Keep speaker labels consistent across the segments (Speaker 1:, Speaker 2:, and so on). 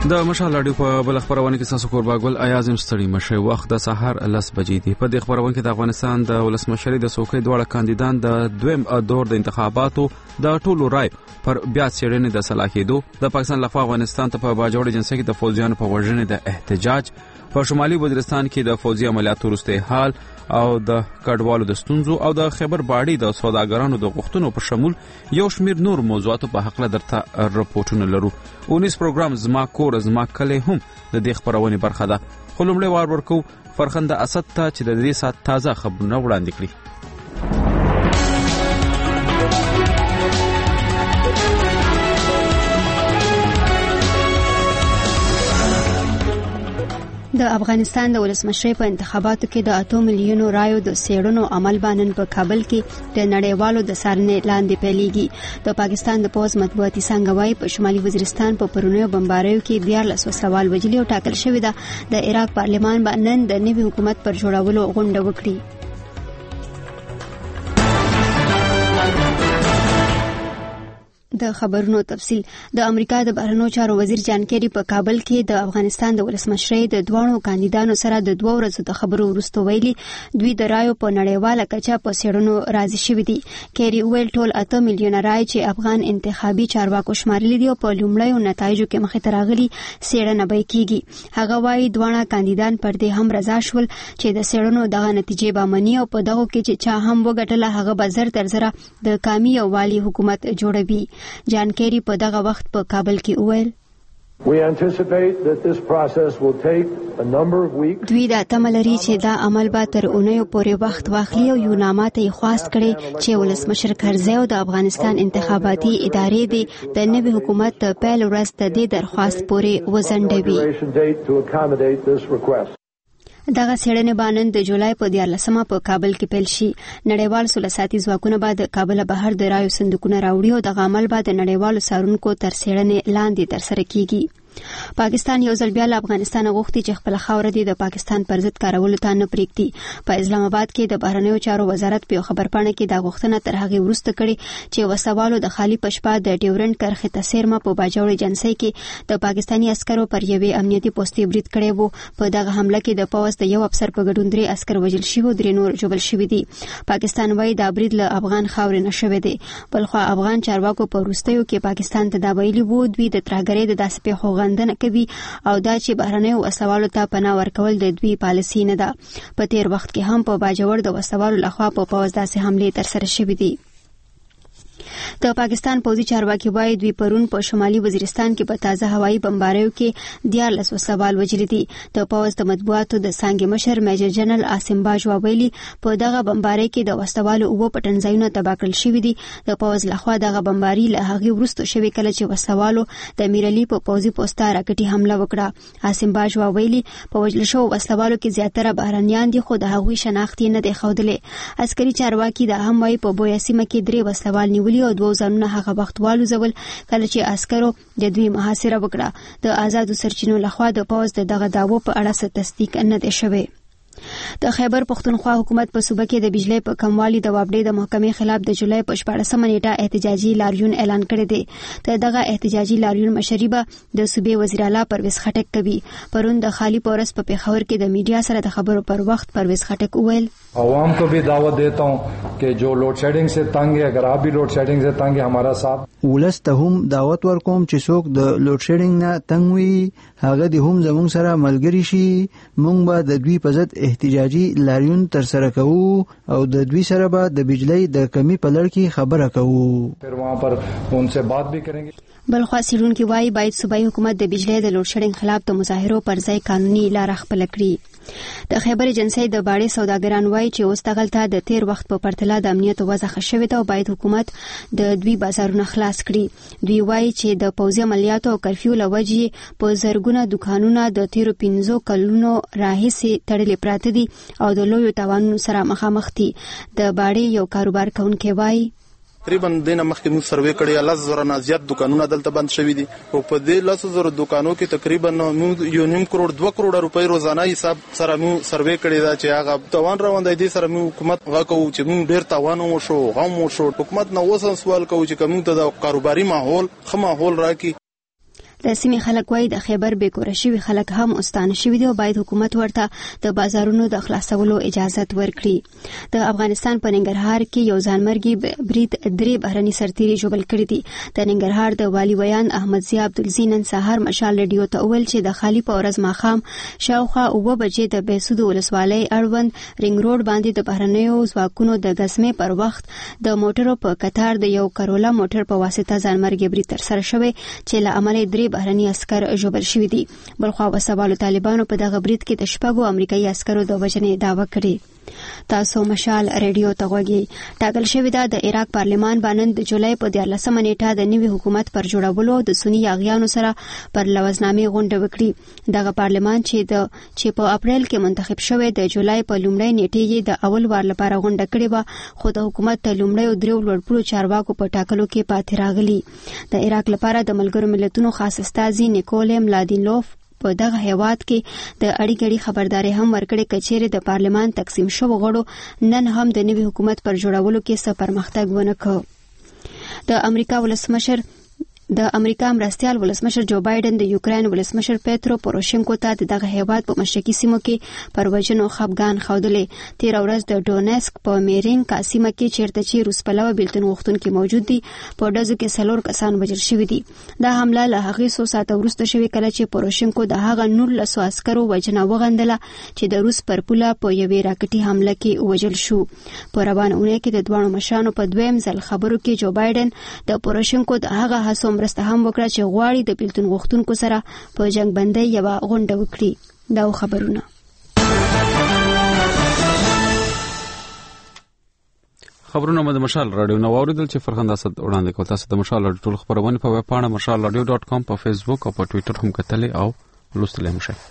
Speaker 1: د مشال اډیو په بل خبرونه کې تاسو کورباګل ایازم ستړي مشه وخت د سحر 10 بجې دی. په دې خبرونه کې د افغانستان د ولسمشری د څوکۍ دوه کاندیدان د دویم دور د انتخاباتو د ټولو رای پر بیا څېړنې د صلاحیتو د پاکستان لخوا افغانستان ته په باجوړ جنسي کې د فوجیانو په وژنې د احتجاج، په شمالي وزیرستان کې د فوجي عملیاتو وروسته حال او د کډوالو د ستونزو او د خیبر باډي د سوداګرانو د غوښتنو په شمول یو شمیر نور موضوعاتو په حق له درته راپورټونه لرو. 19 پروګرام زما کور زما کلی هم د دې خبرونه برخه ده. خو لومړی وار ورکو فرخنده اسد ته چې د دې سات تازه خبرونه وړاندې کړي.
Speaker 2: د افغانستان د ولسمشری په انتخاباتو کې د 8 میلیونو رایو د سیړنو عمل باندې په کابل کې د نړیوالو د څارنې لاندې پیلېږي. د پاکستان د پوز مطبوعاتي څنګه وايي په شمالي وزیرستان په پرونیو بمباریو کې 14 وسوال وجلي او ټاکل شوی ده. د عراق پارلمان باندې د نوي حکومت پر جوړولو غونډه وکړي. د خبرونو تفصیل. د امریکا د بهرنیو چارو وزیر جان کیری په کابل کې د افغانستان د ولسمشری د دوه کاندیدانو سره د 2 ورځو د خبرو وروسته ویلي دوی د رایو په نړیواله کچه په سیړنو راضي شوي دي. کیری ویل ټول 8 میلیونه رای چې افغان انتخابي چارواکو شمارلي دي او په لومړیو نتایجو کې مخې ته راغلي سیړنه به کیږي. هغه وايي دوه کاندیدان پر دې هم رضا شول چې د سیړنو دغه نتیجې به مني او په دغه کې چې چا هم وګټله هغه به زر تر زره د قومي یووالي حکومت جوړوي. جان کیری په دغه وخت په کابل کې وویل دوی دا تمه لري چې دا عمل به تر اونیو پورې وخت واخلي او یو نامه ته خواست کړي چې ولسمشر کرزی او د افغانستان انتخاباتي ادارې د نوي حکومت د پیل ورځ ته د درخواست پورې وزنډوي. دغه سیړنې باندې د جولای په 14مه په کابل کې پیل شي. نړیوال سولساتي ځواکونه به د کابل بهر د رایو صندوقونه راوړي او د عمل به د نړیوالو سارونکو تر سیړنې لاندې ترسره کیږي. پاکستان یو ځل بیا له افغانستان غوښتي چې خپل خاور دي د پاکستان پر ضد کارولو ته نه پریږدي. په اسلام آباد کې د بهرنیو چارو وزارت په خبرپاڼه کې دا غوښتنه تر هغه وروسته کړې چې وسوالو د خالی پشپا د ډیورنډ کرښې ته سیرمه په باجوړ جنسي کې د پاکستاني عسکرو پر یوې امنیتي پوسټي برید کړی وو. په دغه حمله کې د پوز د یو افسر په ګډون 3 عسكر وژل شوي او 3 نور ژوبل شوي دي. پاکستان وايي دا برید له افغان خاورې نه شوی دی. بلخو افغان چارواکو په وروستیو کې پاکستان ته دا ویلي وو دوی د ترهګرۍ د داسې پیښو غندنه کوي او دا چې بهرنیو وسوالو ته پناه ورکول د دوی پالیسي نه ده. په تیر وخت کې هم په باجوړ د وسوالو لخوا په پوز داسې حمله ترسره شوې دي. د پاکستان پوځي چارواکي وايي دوی پرون په شمالي وزیرستان کې په تازه هوایي بمباریو کې 14 وسوال وجلي دي. د پوز د مطبوعاتو د څنګه مشر میجر جنرال عاصم باج ویلي په دغه بمباری کې د وسوالو او پټنځایونه تباه کړل شوې دي. د پوز لخوا دغه بمباری له هغه وروسته شوې کله چې وسوالو د میرلی په پوځي پوسټه راکټي حمله وکړه. عاصم باج ویلي په وجل شو وسوالو کې زیاتره بهرنیان دي خو د هغوی شناخت نه دی ښودلې. عسکري چارواکي د هم وايي په بویا سیمه کې 3 وسوال نیولي او 2 ځانونه هغه وخت والوزول کله چې عسکرو د دوی محاصره وکړه. د آزادو سرچینو لخوا د پوز دغه داوو په اړه څه تصدیق نه دی شوی. د خیبر پختونخوا حکومت په صوبه کې د بجلی په کموالي د وابډې د محکمې خلاف د جولای په 14مه نیټه احتجاجي لاریون اعلان کړی دی. دغه احتجاجي لاریون مشري به د صوبې وزیر اعلی پرویز خټک کوي. پرون د خالی پورس په پیښور کې د میډیا سره د خبرو پر وخت پرویز خټک وویل
Speaker 3: عوام کو بھی دعوت دیتا ہوں کہ جو لوڈ شیڈنگ سے تنگ ہے اگر آپ بھی لوڈ شیڈنگ سے تنگ ہے ہمارا ساتھ.
Speaker 4: ولس ته هم دعوت ورکوم چې څوک د لوډ شیډینګ نه تنگ وي هغه د هم زموږ سره ملګری شي. موږ به د دوی په ضد احتجاجي لاریون ترسره کوو او د دوی سره به د بجلی د کمی په لړ کې خبره کوو.
Speaker 3: پھر وہاں پر ان سے بات بھی کریں گے.
Speaker 2: بلخوا سیرونکي وايي باید صوبایي حکومت د بجلی د لوډ شیډینګ خلاف د مظاهرو پر ځای قانوني لار خپل کړي. د خیبر جنسي د باړې سوداګران وايي چې اوس دغلته د تیر وخت په پرتله د امنیت وضع ښه شوې ده او باید حکومت د دوی بازارونه خلاص کړي. دوی وايي چې د پوځي عملیاتو او کرفیو له وجې په زرګونه دکانونه د تیرو 15 کلونو راهیسې تړلې پراته دي او د لویو تاوانونو سره مخامخ دي. د باړې یو کاروبار کوونکی وايي
Speaker 5: تقریبا دینه مخکې موږ سروې کړی 10,000 نه زیات دکانونه دلته بند شوي دي او په دې 10,000 دکانو کې تقریبا 1.5 کروڑ 2 کروڑ روپۍ روزانه حساب سره موږ سروې کړی دا چې هغه توان روان دی سره موږ حکومت غواړو چې موږ ډیر توان وشو غو مو شو حکومت نو وسه سوال کوي چې کوم ته د کاروباري ماحول خو ماحول راکړي.
Speaker 2: د سیمې خلک وایي د خیبر بیکوره شوي خلک هم استانه شوي دي او باید حکومت ورته د بازارونو د خلاصولو اجازه ورکړي. د افغانستان په ننګرهار کې یو ځانمرګي برید 3 بهرني سرتیري ژوبل کړي دي. د ننګرهار د والي ویان احمد ضیا عبدالزی نن سهار مشال رادیو ته وویل چې د خالی په ورځ ماښام شاوخوا 9 بجې د بیسود ولسوالۍ اړوند رینګ روډ باندې د بهرنیو ځواکونو د غسمې پر وخت د موټرو په قطار د یو کرولا موټر په واسطه ځانمرګي برید ترسره شوی چې له امله 3 بهرني عسكر ژوبل شوي دي. بلخوا وسوالو طالبانو په دغه برید کې د 6 امریکایي عسکرو د وژنې دعوه کړې. تاسو مشال رادیو ته غوږی. ټاکل شوی دا د عراق پارلمان باندې د جولای په 14 نیټه د نوي حکومت پر جوړولو د سنی یاغیانو سره پر لوزنامې غونډه وکړي. دغه پارلمان چې په اپریل کې منتخب شوی د جولای په لومړۍ نیټه یې د اول وار لپاره غونډه کړې و، خو د حکومت د لومړیو 3 لوړپوړو چارواکو په ټاکلو کې پاتې راغلي. د عراق لپاره د ملګرو ملتونو خاص استازي نیکولای ملادینلوف په دغه هیواد کې د اړیګړي خبرداري هم ورکړې کچېره د پارلمان تقسیم شو غړو نن هم د نوي حکومت پر جوړولو کې څه پرمختګ ونه کړ. د امریکا مرستيال ولسمشر جو بایدن د یوکرين ولسمشر پیترو پوروشینکو ته دغه هیواد په مشرقي سیمو کې پر وژنو خپګان خوندلې. 13 ورځ د ډونسک په میرین قاسمه کې چیرته چې روس پلوه بیلتون غوښتونکو موجود دي په ډزو کې 4 کسان وژل شوي دي. دا حمله له هغې 100 ساعته وروسته شوې کله چې پوروشینکو د هغه 19 عسکرو وژنه وغندله چې د روس پر پوله په یوې راکټي حمله کې وژل شو. په روانه اونۍ کې د دوه مشرانو په دویم ځل خبرو کې جو بایدن د پوروشینکو د هغه هڅو مرسته هم وکړه چې غواړي د بیلتون غوښتونکو سره په جنگ بندۍ یو غونډه وکړي. دا خبرونه
Speaker 1: د مشال رادیو نو اوریدل چې فرخنده صد وړاندې کوي. تاسو د مشال رادیو ټول خبرونه په ویب پاڼه mashalradio.com په فیسبوک او په ټوئیټر هم کتلې او لوستلې هم شئ.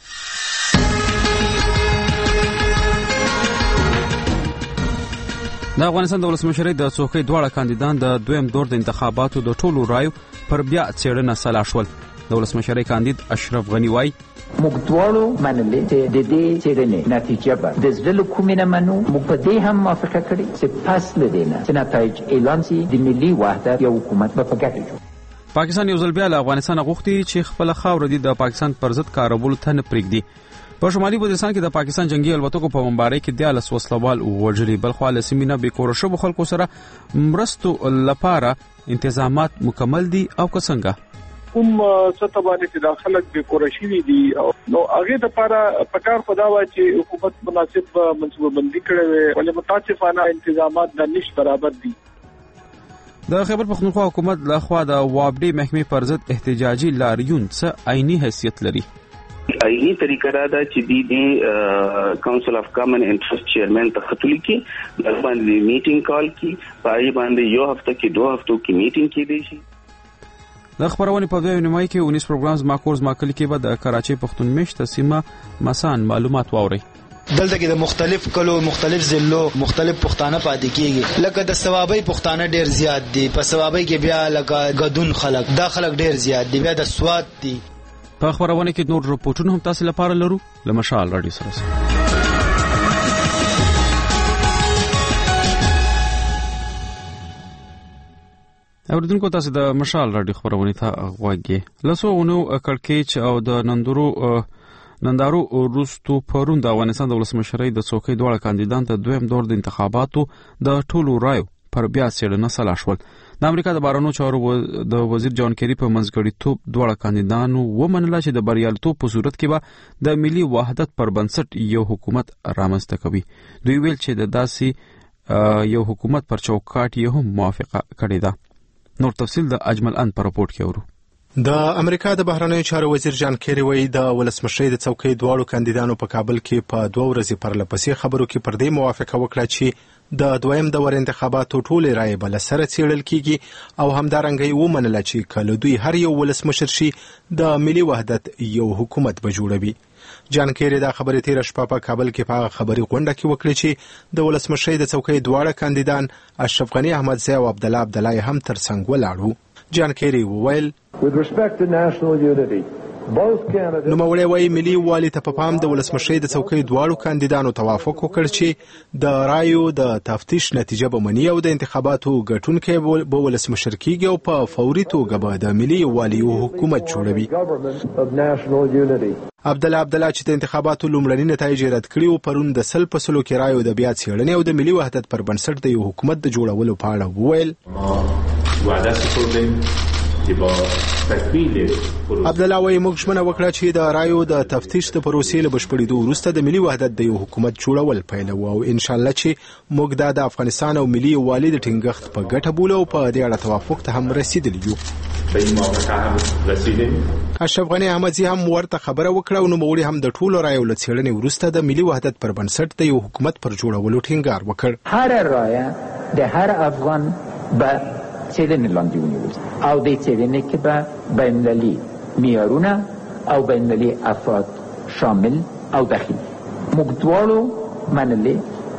Speaker 1: د افغانستان د ولسمشرۍ د څوکۍ دواړه کاندیدان د دویم دور د انتخاباتو د ټولو رایو پر بیا څېړنه سلا شول. د ولسمشرۍ کاندید اشرف غنی وایي
Speaker 6: موږ دواړو منلې چې د دې څېړنې نتیجه به د زړه له کومې نه منو. موږ په دې هم موافقه کړې چې پس له دې نه چې نتایج اعلان شي د ملي وحدت یو حکومت به په ګټه جوړ.
Speaker 1: پاکستان یو ځل بیا له افغانستان غوښتي چې خپل خاوره د پاکستان پر ضد کارولو ته نه پرېږدي. په شمالي بلوچستان کې د پاکستان جنگي الوتکو په بمبارۍ کې 14 وسلوال وژلي. بلخوا له سیمینه بیکوره شو خلکو سره مرستو لپاره انتظامات مکمل دي او څنګه
Speaker 7: سطح باندې چې داخلك بیکوره شوي دي نو هغه د لپاره پکار خدا وا چې حکومت مناسب منصوبه بندي کړي وي ولې متاسفانه انتظامات د نش برابر دي.
Speaker 1: د خیبر پختونخوا حکومت لخوا د وابډي محکمې پر ضد احتجاجي لاریون څه عیني حیثیت لري.
Speaker 8: ایلی طریقه دا چې دی کونسل اف کامن انټرست چیرمن ته خطول کې د باندې میټینګ کال کې پای باندې یو هفته کې 2 هفتو کې میټینګ کې دی شي.
Speaker 1: د خبرونه په دوی نیمای کې 19 پروګرامز ماکورز ماکل کې به د کراچۍ پښتون میشته سیمه مسان معلومات واوري.
Speaker 9: دلته کې د مختلف کلو مختلف ضلعو مختلف پښتانه پاتې کیږي. لکه د ثوابي پښتانه ډیر زیات دي. په ثوابي کې بیا لکه غدون خلک دا خلک ډیر زیات دي. بیا د سواد دي.
Speaker 1: په خبرونه کې نور رپورټونه هم تاسو لپاره لرو. لمشال رادیو سره اوریدونکو تاسو د مشال رادیو خبرونه ته غوږی. لاسوونو کړکېچ او د نندارو روستو پرون د افغانستان د ولسمشرۍ د څوکۍ دواړه کاندیدان ته دویم دور د انتخاباتو د ټولو رایو پر بیا څېړنه سلا شول. د امریکا د بهرنیو چارو د وزیر جان کیری په منځګړیتوب دواړه کاندیدانو ومنله چې د بریالیتوب په صورت کې به د ملي وحدت پر بنسټ یو حکومت رامنځته کوي. دوی ویل چې د داسې یو حکومت پر چوکاټ یې هم موافقه کړې ده. نور تفصیل د اجمل ان په راپورټ کې اورو.
Speaker 10: د امریکا د بهرنیو چارو وزیر جان کیری وایي د ولسمشرۍ د څوکۍ دواړو کاندیدانو په کابل کې په 2 ورځې پرلپسې خبرو کې پر دې موافقه وکړه چې د دویم دور انتخاباتو ټولې رایې بل سره څېړل کیږي او همدارنګه ومنله چې کله دوی هر یو ولسمشر شي د ملي وحدت یو حکومت به جوړوي. جان کیری دا خبرې تیر شپه په کابل کې په خبري غونډه کې وکړه چې د ولسمشرۍ د څوکۍ دواړه کاندیدان اشرف غنی احمد ضیا او عبد الله عبدالله هم ترڅنګ ولاړو. جان کیری وویل
Speaker 11: With respect to national unity,
Speaker 10: نوموړی وایي ملي یووالي ته په پام د ولسمشرۍ د څوکۍ دواړو کاندیدانو توافق وکړ چې د رایو د تفتیش نتیجه به مني او د انتخاباتو ګټونکی به ولسمشر کیږي او په فوري توګه به د ملي یووالي حکومت جوړوي. عبدالله چې د انتخاباتو لومړني نتایج رد کړي او پرون د 100 په 100 کې رایو د بیا څېړنې او د ملي وحدت پر بنسټ د یو حکومت د جوړولو په اړه وویل. عبدالله وایي موږ ژمنه وکړه چې د رایو د تفتیش د پروسې له بشپړېدو وروسته د ملي وحدت د یو حکومت جوړول پیلوو او انشاءالله چې موږ دا د افغانستان او ملي یووالي د ټینګښت په ګټه بولو او په دې اړه توافق ته هم رسیدلی یو. اشرف غني احمدزي هم ورته خبره وکړه او نوموړي هم د ټولو رایو له څېړنې وروسته د ملي وحدت پر بنسټ د یو حکومت پر جوړولو ټینګار وکړ.
Speaker 6: هر رایه د هر افغان به څېړنې لاندې ونیول او د څېړنې کې به بین‌المللي معیارونه او بین‌المللي افراد شامل او داخلي. موږ دواړو منلې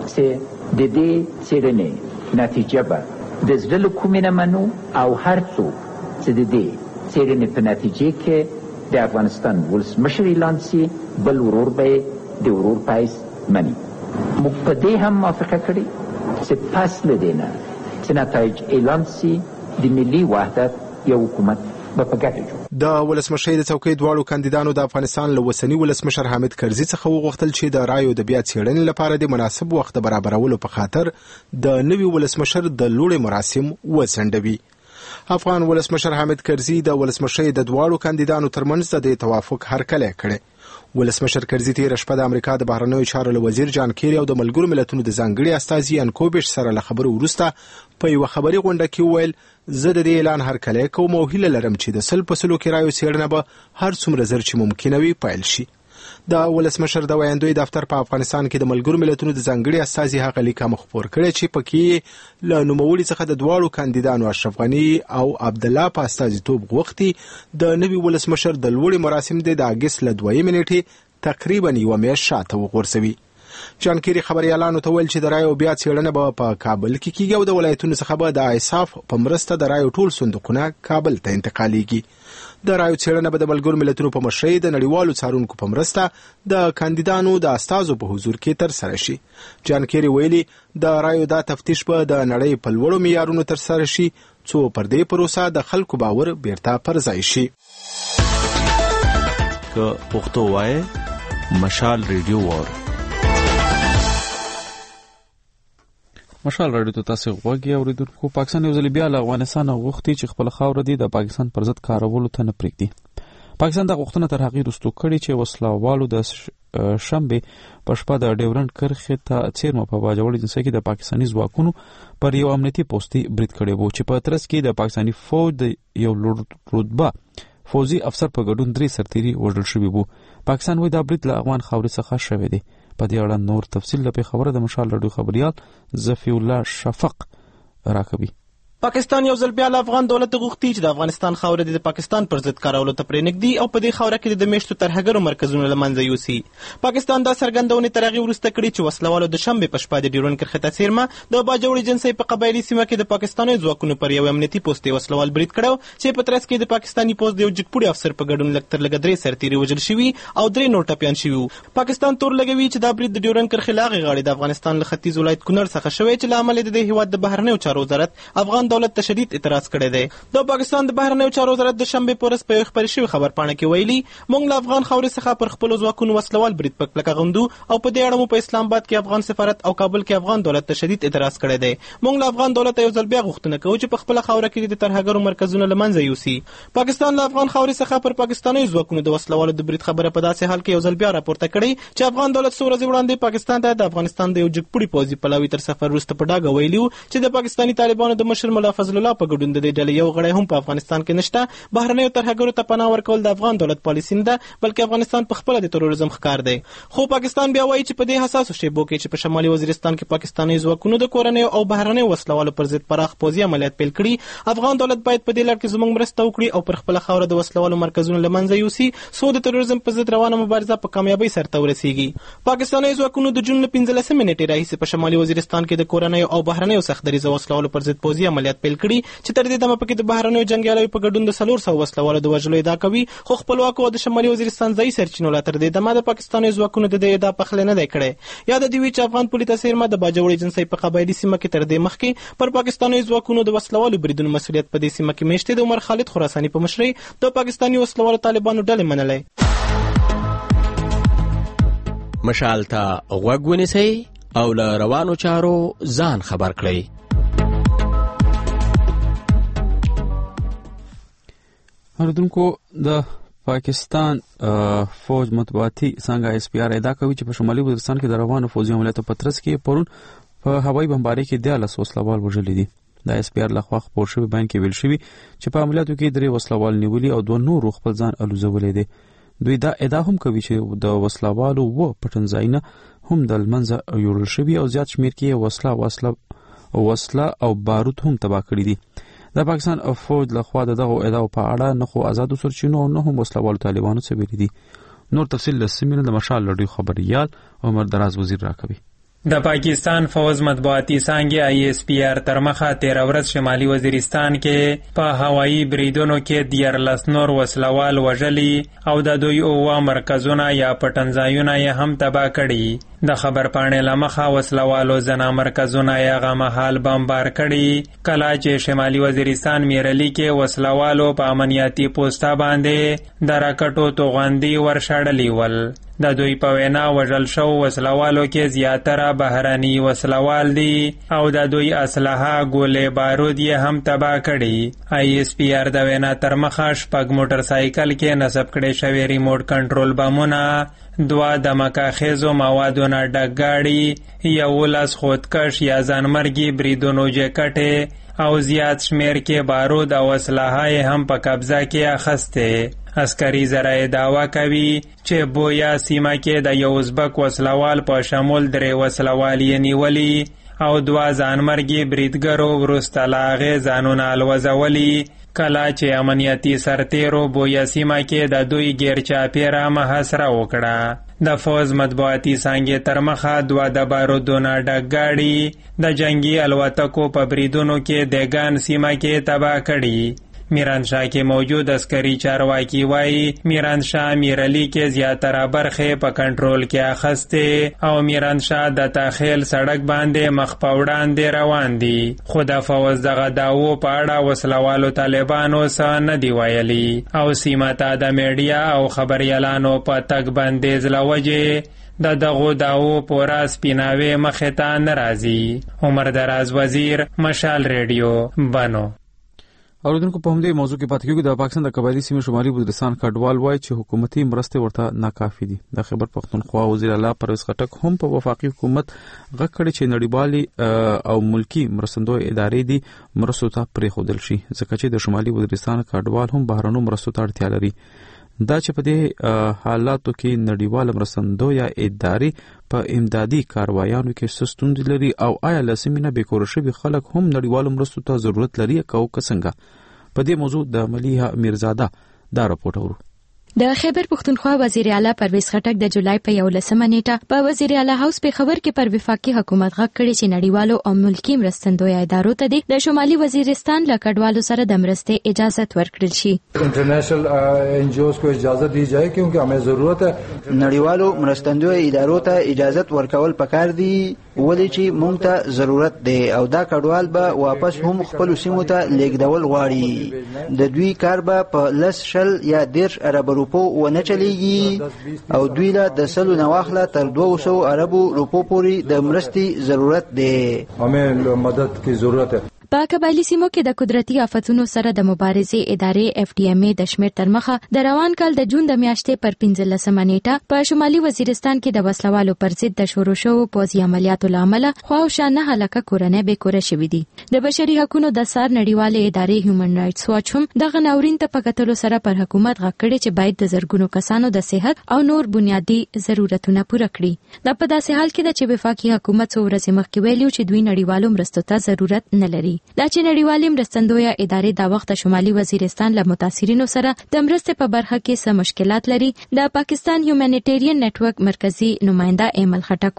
Speaker 6: چې د دې څېړنې نتیجه به د زړه له کومې نه منو او هر څوک چې د دې څېړنې په نتیجې کې د افغانستان ولسمشر اعلان شي بل ورور به د ورور پایس مني. موږ په دې هم موافقه کړې چې پس له دې نه چې نتایج اعلان شي د ملي وحدت یو حکومت به په ګټه جوړ.
Speaker 10: د ولسمشرۍ د څوکۍ دواړو کاندیدانو د افغانستان له اوسني ولسمشر حامد کرزي څخه وغوښتل چې د رایو د بیا څېړنې لپاره د مناسب وخت برابرولو په خاطر د نوي ولسمشر د لوړې مراسم وځنډوي. افغان ولسمشر حامد کرزي د ولسمشرۍ د دواړو کاندیدانو ترمنځ د توافق هرکلی کړی. ولسمشر کرزي تېره شپه د امریکا د بهرنیو چارو له وزیر جان کیری او د ملګرو ملتونو د ځانګړي استازي انکوبش سره له خبرو وروسته په یوه خبري غونډه کې وویل زه د دې اعلان هرکلی کوم او هیله لرم چې د 100 په 100 کې رایو څېړنه به هر څومره ژر چې ممکنه وي پیل شي. د ولسمشر د ویاندوی دفتر په افغانستان کې د ملګرو ملتونو د ځانګړي استازي هغه لیک هم خپور کړی چې پکې له نوموړي څخه د دواړو کاندیدانو اشرف غني او عبدالله په استازیتوب غوښتي د نوي ولسمشر د لوړې مراسم د اګست له 2 نیټې تقریبا یوه میاشت شاته وغورځوي. جان کیری خبريالانو ته ویل چې د رایو بیا څېړنه به په کابل کې کیږي او د ولایتونو څخه به د ایساف په مرسته د رایو ټول صندوقونه کابل ته انتقالیږي. د رایو څېړنه به د ملګرو ملتونو په مشرۍ د نړیوالو څارونکو په مرسته د کاندیدانو د استازو په حضور کې ترسره شي. جان کیری ویلي د رایو دا تفتیش به د نړۍ په لوړو معیارونو ترسره شي څو پر دې پروسه د خلکو باور بیرته پر ځای شي.
Speaker 11: که پښتو وای مشال ریډیو وار
Speaker 1: مشال راډیو ته تاسو غوږی اوریدونکو. پاکستان یو ځل بیا له افغانستان غوښتي چې خپل خاور دی د پاکستان پر ضد کارولو ته نه پرېږدي. پاکستان د غوښتنه تر هغه وروسته کړي چې وسلوالو د شنبه په شپه د ډیورنډ کرښې ته څیرمه په باجوړ جنسي کې د پاکستاني ځواکونو پر یو امنیتي پوسټي برید کړی وو چې په ترڅ کې د پاکستاني فوج د یو لوړ رتبه فوزي افسر په ګډون 3 سرتیري وژل شوي وو. پاکستان وایي دا برید له افغان خاورې څخه شوی دی. په دې اړه نور تفصیل لپاره خبره د مشال راډیو خبريال ظفی الله شفق راکوي.
Speaker 12: پاکستان یو ځل بیا له افغان دولت غوښتي چې د افغانستان خاوره د پاکستان پر ضد کارولو ته پرېنږدي او په دې خاوره کې د میشتو ترهګرو مرکزونو له منځه یوسي. پاکستان دا څرګندونې تر هغې وروسته کړي چې وسلوالو د شنبې په شپه د ډیورنډ کرښې ته څیرمه د باجوړ جنسي په قبایلي سیمه کې د پاکستاني ځواکونو پر یو امنیتي پوسټ وسلوال برید کړی چې په ترڅ کې د پاکستاني پوسټ د یو جګپوړي افسر په ګډون لږ تر لږه 3 سرتیري وژل شوي او 3 نور ټپیان شوي. پاکستان تور لګوي چې دا برید د ډیورنډ کرښې له هغې غاړې د افغانستان له ختیځ ولایت کونړ څخه شوی چې له امله د دې هېواد د بهرنیو چارو وزارت افغان دولت ته شدید اعتراض کړی دی. د پاکستان د بهرنیو چارو وزارت د شنبې په ورځ په یو خپرې شوې خبرپاڼه کې ویلي موږ له افغان خاورې څخه پر خپلو ځواکونو وسلوال برید په کلکه غندو او په دې اړه مو په اسلام آباد کې افغان سفارت او کابل کې افغان دولت ته شدید اعتراض کړی دی. موږ له افغان دولت یو ځل بیا غوښتنه کوو چې په خپله خاوره کې د ترهګرو مرکزونه له منځه یوسي. پاکستان له افغان خاورې څخه پر پاکستاني ځواکونو د وسلوالو د برید خبره په داسې حال کې یو ځل بیا راپورته کړې چې افغان دولت څو ورځې وړاندې پاکستان ته د افغانستان د یو جګپوړي پوځي پلاوي تر سفر وروسته په ډاګه ویلي و چې د پاکستاني طالبانو د مشر ملا فضل الله په ګډون د دې ډلې یو غړی هم په افغانستان کې نشته. بهرنیو ترهګرو ته پناه ورکول د افغان دولت پالیسي نه ده بلکې افغانستان په خپله د تروریزم ښکار دی. خو پاکستان بیا وایي چې په دې حساسو شیبو کې چې په شمالي وزیرستان کې پاکستاني ځواکونو د کورنیو او بهرنیو وسلوالو پر ضد پراخ پوځي عملیات پیل کړي افغان دولت باید په دې لړ کې زموږ مرسته وکړي او پر خپله خاوره د وسلوالو مرکزونو له منځه یوسي څو د تروریزم په ضد روانه مبارزه په کامیابۍ سرته ورسیږي. پاکستاني ځواکونو د جون 15 نیټې راهیسې په شمالي وزیرستان کې د کورنیو او بهرنیو سختدریزه وسلوالو پر ضد پوځي عملیات عملیات پیل کړي چې تر دې دمه پکې د بهرنیو جنګیالیو په ګډون د 400 وسلوالو د وژلو ادعا کوي، خو خپلواکو د شمالي وزیرستان ځایي سرچینو لا تر دې دمه د پاکستاني ځواکونو د دې ادعا پخلی نه دی کړی. یاد دې وي چې افغان پولیس سیرما د باجوړي جنسي په قبایلي سیمه کې تر دې مخکې پر پاکستاني ځواکونو د وسلوالو بریدونو مسؤلیت په دې سیمه کې میشته د عمر خالد خراساني په مشرۍ د پاکستاني وسلوالو طالبانو ډلې منلې.
Speaker 11: مشال ته غوږ ونیسئ او له روانو چارو ځان خبر کړئ.
Speaker 1: اوریدونکو، د پاکستان فوج مطبوعاتي څنګه اس پی آر ادعا کوي چې په شمالي وزیرستان کې د روانو فوجي عملیاتو په ترڅ کې پرون په هوایي بمبارۍ کې 13 وسلوال وژلي دي. د اس پی آر لخوا خپور شوی بیان کې ویل شوی چې په عملیاتو کې 3 وسلوال نیولي او 2 نور خپل ځان الوزولي دي. دوی دا ادعا هم کوي چې د وسلوالو و پټنځایونه هم د منځه یوړل شوی او زیات شمیر کې وسله او بارود هم تباه کړی دي. د پاکستان فوج لخوا دغه ادعا په اړه نه خو آزادو سرچینو او نه هم وسلوالو طالبانو څه ویلي دي. نور تفصیل له سیمینه د مشال رادیو خبريال عمر دراز وزیر راکوي.
Speaker 13: د پاکستان فوج مطبوعاتي څانګې آی اس پی آر تر مخه 13 ورځ شمالي وزیرستان کې په هوایي بریدونو کې 14 نور وسلوال وژلي او د دوی اوه مرکزونه یا پټنځایونه یې هم تباه کړي. د خبر پاڼې لمخه وسلوالو زنا مرکزونه یې هغه مهال بمبار کړي کله چې شمالي وزیرستان میرلی کې وسلوالو په امنیتي پوسټا باندې د راکټو توغندي ورشړلي ول. د دوی په وینا وژل شو وسلوالو کې زیاتره بهرني وسلوال دي او د دوی اسلحه ګولې بارود یې هم تباه کړي. آی اس پی آر د وینا تر مخه 6 موټر سایکل کې نصب کړي شوی ریموټ کنټرول بمونه، 2 د مکاخیزو موادو نه ډک ګاډي، 11 خودکش یا ځانمرګي بریدونو جیکټې او زیات شمیر کې بارود او اسلحه هم په قبضه کې اخسته. عسکري ذرایع دعوا کوي چې بویا سیمه کې د یو ازبک وسلوال په شمول 3 وسلوال یې نیولي او 2 ځانمرګي بریدګرو وروسته له هغې ځانونه الوزولي کله چې امنیتي سرتیرو بویا سیمه کې د دوی ګیر چاپیره محاصره وکړه. د فوج مطبوعاتي څانګې تر مخه 2 د بارودو نه ډک ګاډي د جنگي الوتکو په بریدونو کې دېګان سیمه کې تباه کړي. میرانشاه کې موجود عسکري چارواکي وایي میرانشاه میرلی کې زیاتره برخې په کنټرول کې اخسته او میرانشاه د تاخیل سړک باندې مخ په وړاندې روان دي، خو د فوج دغه دعوو په اړه وسلوالو طالبانو څه نه دی ویلي او سیمه ته د میډیا او خبریالانو په تګ باندې ځلوجې د دغو دعوو پورا سپیناوي مخې ته نه راځي. عمر دراز وزیر، مشال ریډیو، بنو.
Speaker 1: اوریدونکو، په همدې موضوع کې پاتې کېږو. د پاکستان د قبایلي سیمې شمالي وزیرستان کډوال وایي چې حکومتي مرستې ورته ناکافي دي. د خیبر پختونخوا وزیر اعلی پرویز خټک هم په وفاقي حکومت غږ کړی چې نړیوالې او ملکی مرستندوی ادارې دي مرستو ته پرېښودل شي، ځکه چې د شمالي وزیرستان کډوال هم بهرنیو مرستو ته اړتیا لري. دا چې په دې حالاتو کې نړیواله مرستندوی ادارې په امدادي کاروایانو کې څه ستونزې لري او آیا له سیمې نه بېکوره شوي خلک هم نړیوالو مرستو ته ضرورت لري که څنګه؟ په دې موضوع د ملیحه میرزاده دا راپورټ اورو.
Speaker 14: د خیبر پختونخوا وزیر اعلی پرویز خټک د جولای په 11مه نیټه په وزیر اعلی هاوس په خبر کې پر وفاقي حکومت غږ کړی چې نړیوالو او ملکی مرستندوی ادارو ته د شمالي وزیرستان له کډوالو سره د مرستې اجازه ورکړل شي.
Speaker 3: انټرنیشنل این جی اوز کو اجازه دی جائے کیونکہ ہمیں ضرورت ہے.
Speaker 4: نړیوالو مرستندوی ادارو ته اجازه ورکول پکار دي ولې چې مونږ ته ضرورت دی او دا کډوال به واپس هم خپل سیمو ته لیږدول غواړي. د دوی کار به په 10 یا 10 ارب روپو ونه چلیږي او دوی له د 100 نه واخله تر 200 ارب روپو پورې د مرستې ضرورت دی.
Speaker 3: همې مدد کی ضرورت ہے.
Speaker 14: په قبایلی سیمو کې د قدرتي آفتونو سره د مبارزې ادارې اف ډي ام ای د شمیر تر مخه د روان کال د جون د میاشتې پر 15مه نیټه په شمالي وزیرستان کې د وسلوالو پر ضد د شروع شوو پوځي عملیاتو له امله خواوشا 9 هلکه کورنۍ بېکوره شوي دي. د بشري حقوقو د سار نړیوالې ادارې هیومن رائټس واچ هم دغه ناورین ته په کتلو سره پر حکومت غږ کړی چې باید د زرګونو کسانو د صحت او نور بنیادی ضرورتونه پوره کړي. دا په داسې حال کې ده چې وفاقي حکومت څو ورځې مخکې ویلي چې دوی نړیوالو مرستو ته ضرورت نه لري. دا چې نړیوالې مرستندوی ادارې دا وخت شمالي وزیرستان له متاثرینو سره د مرستې په برخه کې څه مشکلات لري. د پاکستان هیومانیټیرین نتورک مرکزی نماینده ایمل خټک وایي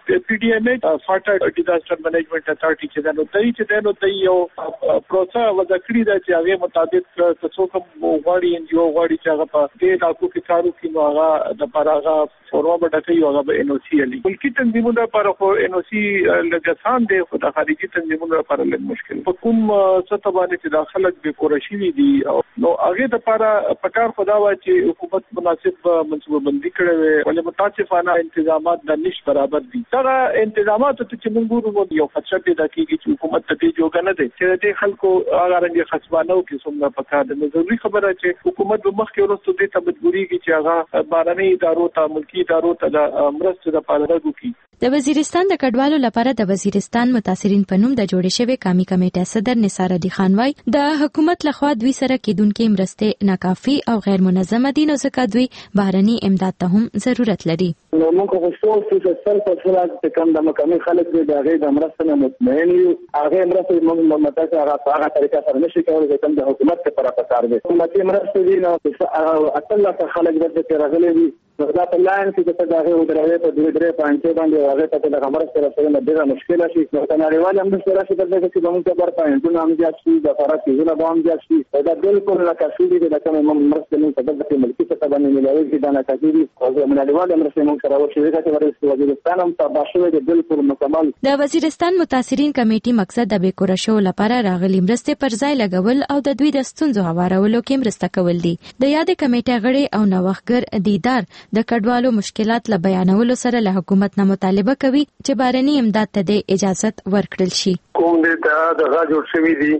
Speaker 7: پی ډي ام ای فاټا ډیزاستر منیجمنت اتارټي چې دا نو دای یو پروسه وضع کړی دا چې هغه مطابق څه کوم غواړي ان یو غواړي چې هغه په دې تاسو کې کارو کې نو هغه د پراغه فورما بټکې یو هغه ان او سی علي ملکی تنظیمونو لپاره خو ان او سی لګسان دی خو د خارجي تنظیمونو لپاره لږ مشکل په کوم څه باندې چې داخلك به کورشي دي نو هغه د لپاره پکار خدا وا چې حکومت مناسب منصوبه بندي کړي وي ولې متاسفانه انتظامات د نش برابر دي دا انتظامات چې موږ ګورو یو خدشه پیدا کیږي چې حکومت ته جوګه نه دي چې د خلکو هغه رنګ خصبانو کې څومره پکار دي ضروري خبره چې حکومت به مخکې ورسته دي ته مجبوريږي چې هغه بارني ادارو ته ملکی ادارو ته د مرستو د پاره راغوي.
Speaker 14: د وزیرستان د کډوالو لپاره د وزیرستان متاثرین په نوم د جوړې شوی قومي کمیټه صدر نثار علي خان وايي د حکومت لخوا دوی سره کېدونکې مرستې ناکافي او غیر منظمه دي نو ځکه دوی بهرني امداد ته هم ضرورت لري.
Speaker 15: نو موږ غوښتو چې سل په سل د کم د مکمل خلک د هغه د مرستې نه مطمئن یو هغه مرستې موږ متاسفه هغه طریقه سره نشي کولای چې د حکومت لپاره پکار دي کومه مرستې دي نو اصل خلک د راغلي دي دا په لاین کې چې دا هغه ودرې په درې پانچ باندې هغه ته د خبره سره سره ډېره مشکله شي نو تناړیوال هم سره شي دغه چې موږ ته ورته انټو نام دي چې د فرات کې نه باندې دي چې دا بالکل نه کافي دي د کوم مرسته نه تبدل کې ملکی څه باندې ملایوي چې دا نه کافي دي او تناړیوال هم سره موږ سره ورشي چې وزیرستان هم تباشر دي بالکل مکمل
Speaker 14: د وزیرستان متاثرین کمیټې مقصد د بیکورشو لپاره راغلي مرسته پر ځای لګول او د دوی د ستونزو هوارولو کې مرسته کول دي د یاد کمیټې غړي او نوښتګر دیدار د کډوالو مشکلات له بیانولو سره له حکومت نه مطالبه کوي چې بهرني امداد ته اجازه ورکړل شي.
Speaker 15: کوم دې د غاجو شوی دي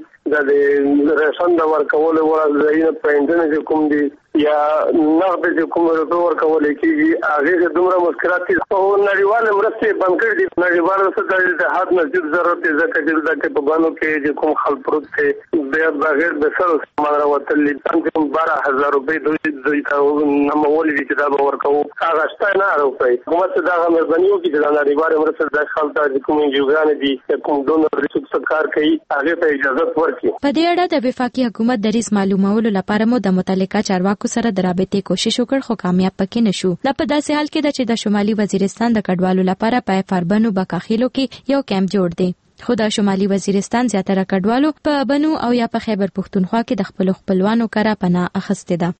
Speaker 15: د رسن د ورکول ورځي په انټرنیټ کوم دي یا نغد چې کوم ورکول کیږي هغه دومره مشکلات دي او نړیوال مرستې بند کړې دي نړیوال سره د حد نزدیک ضرورت ځکه چې دا کې په بانو کې چې کوم خلک پروت دي د بغیر د سر سامان راوتل دي تم 12000 روپۍ دوی ته نمول دي چې دا ورکو هغه ستای نه راوځي حکومت دا مهرباني وکړي چې نړیوال مرستې د خلک د کوم یوګان دي کوم ډونر ریسورس کار کوي هغه ته اجازه ورکړي.
Speaker 14: په دې اړه د وفاقي حکومت د ریس معلومولو لپاره مو د متعلقه چارواکو سره د رابطې کوشش وکړ خو کامیاب پکې نشو. دا په داسې حال کې چې د شمالي وزیرستان د کډوالو لپاره په فاربنو بکاخیلو کې یو کیمپ جوړ دی. خو د شمالي وزیرستان زیاتره کډوالو په بنو او یا په خیبر پختونخوا کې د خپلوانو کره پناه اخیسته ده.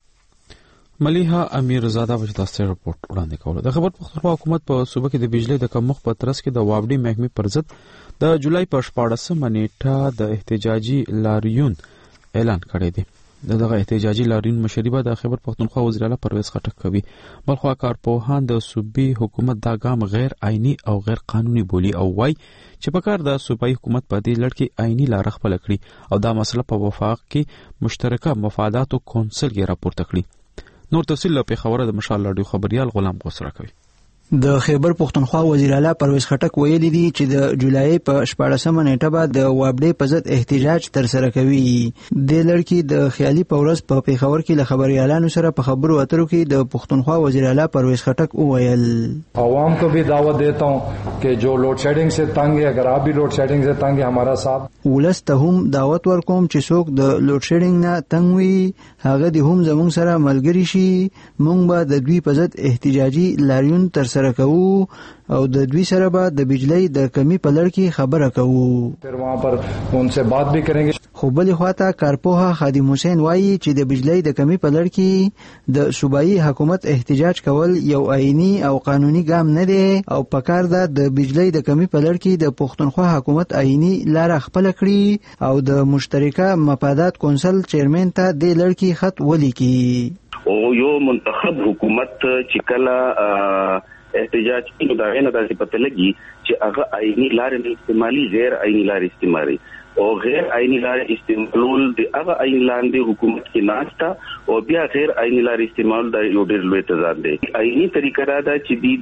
Speaker 1: ملیحه امیرزاده وجداسته رپورت وړاندې کوله. د خیبر پختونخوا حکومت په صوبه کې د بجلی د کمښت په ترڅ کې د واوډي محکمې پر ضد د جولای په 14 نیټه د احتجاجي لاریون اعلان کړی دی. دغه احتجاجي لاریون مشري به د خیبر پختونخوا وزیر اعلی پرویز خټک کوي. بلخوا کارپوهان د صوبي حکومت دا ګام غیر آئینی او غیر قانوني بولی او وای چې په کار د صوبایي حکومت په دې لړ کې آئینی لار خپل کړي او دا مسله په وفاق کې مشترکه مفاداتو کونسل کې راپورته کړي. نور تفصیل په خبره د مشال رادیو خبريال غلام غوسره کوي.
Speaker 4: د خیبر پختونخوا وزیر اعلی پرویز خټک ویلي دي چې د جولای په 14 نیټه بعد د وابډې په ضد احتجاج تر سره کوي. د لړکی د خیالي پورس په پیښور کې له خبريالانو سره په خبرو اترو کې د پختونخوا وزیر اعلی پرویز خټک وویل
Speaker 3: عوام کو بھی دعوت دیتا ہوں کہ جو لوڈ شیڈنگ سے تنگ ہے اگر آپ بھی لوڈ شیڈنگ سے تنگ ہے ہمارا ساتھ
Speaker 4: ولسته هم دعوت ورکوم چې څوک د لوډ شیډینګ نه تنگ وي هغه د هم زموږ سره ملګری شي موږ به د دوی په ضد احتجاجي لاریون تر سره کوو او د دوی سره به د بجلی د کمی په لړ کې خبره کوو.
Speaker 3: پھر وہاں پر ان سے بات بھی کریں گے.
Speaker 4: خو بلې خواته کارپوها خادم حسین وایي چې د بجلی د کمی په لړ کې د صوبایي حکومت احتجاج کول یو آئینی او قانوني ګام نه دی او پکار ده د بجلی د کمی په لړ کې د پښتونخوا حکومت آئینی لار خپل کړي او د مشترکه مفادات کونسل چیرمن ته د لړ کې خط ولیکي
Speaker 8: او یو منتخب حکومت چې کله احتجاج کینو دا نه د پته لګي چې هغه آئینی لار نه استعمالي غیر آئینی لار استعمالي او غیر آئینی لار استعمال د هغه آئینی لاندې حکومت کې ناشتا او بیا غیر آئینی لار استعمال د یو ډېر لوی تضاد دی. آئینی طریقه دا چې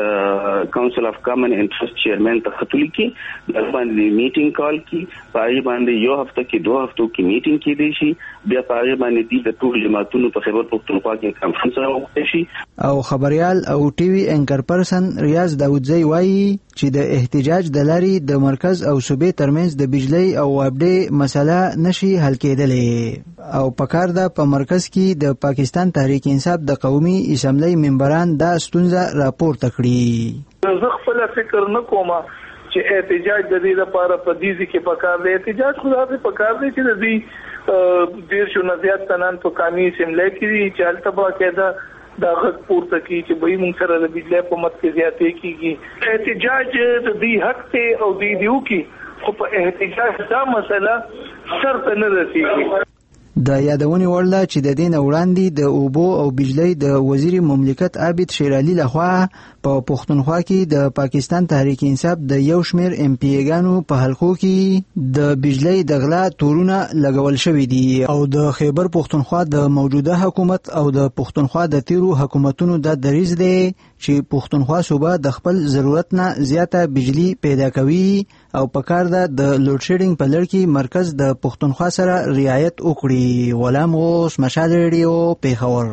Speaker 8: د کونسل اف کامن انټرست چیرمن ته خط لیکي د باندې میټینګ کال کی پای باندې یو هفته کې 2 هفتو کې میټینګ کې دی شي بیا پای باندې د ټول جماعتونو په خبر پختونخوا کې کانفرنس راوړل شي.
Speaker 4: او خبريال او ټي وي انکر پرسن ریاض داودزی وایي چې د احتجاج د لاري د مرکز او صوبې ترمنځ د بجلی او وابډې مسله نشي حل کېدلې او پکار ده په مرکز کې د پاکستان تحریک انصاف د قومي اسمبلی ممبران دا ستونزه راپورته کړي.
Speaker 7: زه خپل فکر نه کوم چې احتجاج د دې لپاره په دې کې پکار دی. احتجاج خدا په پکار دی چې د دې ډیر شو نزيات تنان په قانوني سیمله کې چې التبا کېده دا غږ پورته کی چې به موږ سره د بجلی په مت کې زیاتې کیږي. احتجاج د دې حق ته او د دیو کې خو په احتجاج دا مسله شرط نه رسیږي.
Speaker 4: د یادونې وړ ده چې د دې نه وړاندې د اوبو او بجلی د وزیر مملکت عابد شیر علي لخوا په پښتونخوا کې د پاکستان تحریک انصاف د یو شمېر ایم پی ایګانو په حلقو کې د بجلی د غلا تورونه لګول شوي دي او د خیبر پښتونخوا د موجوده حکومت او د پښتونخوا د تیرو حکومتونو د دریځ دی چې پښتونخوا صوبه د خپل ضرورت نه زیاته بجلی پیدا کوي او پکار ده د لوډ شیډینګ په لړ کې مرکز د پښتونخوا سره رعایت وکړي. غلام غوث، مشال ریډیو، پیښور.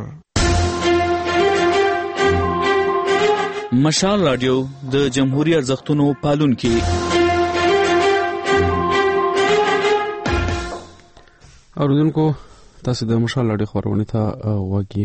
Speaker 16: مشال رادیو د جمهوریت ارزښتونو پالونکي.
Speaker 1: اوریدونکو تاسو د مشال رادیو خبرونه ته وګورئ.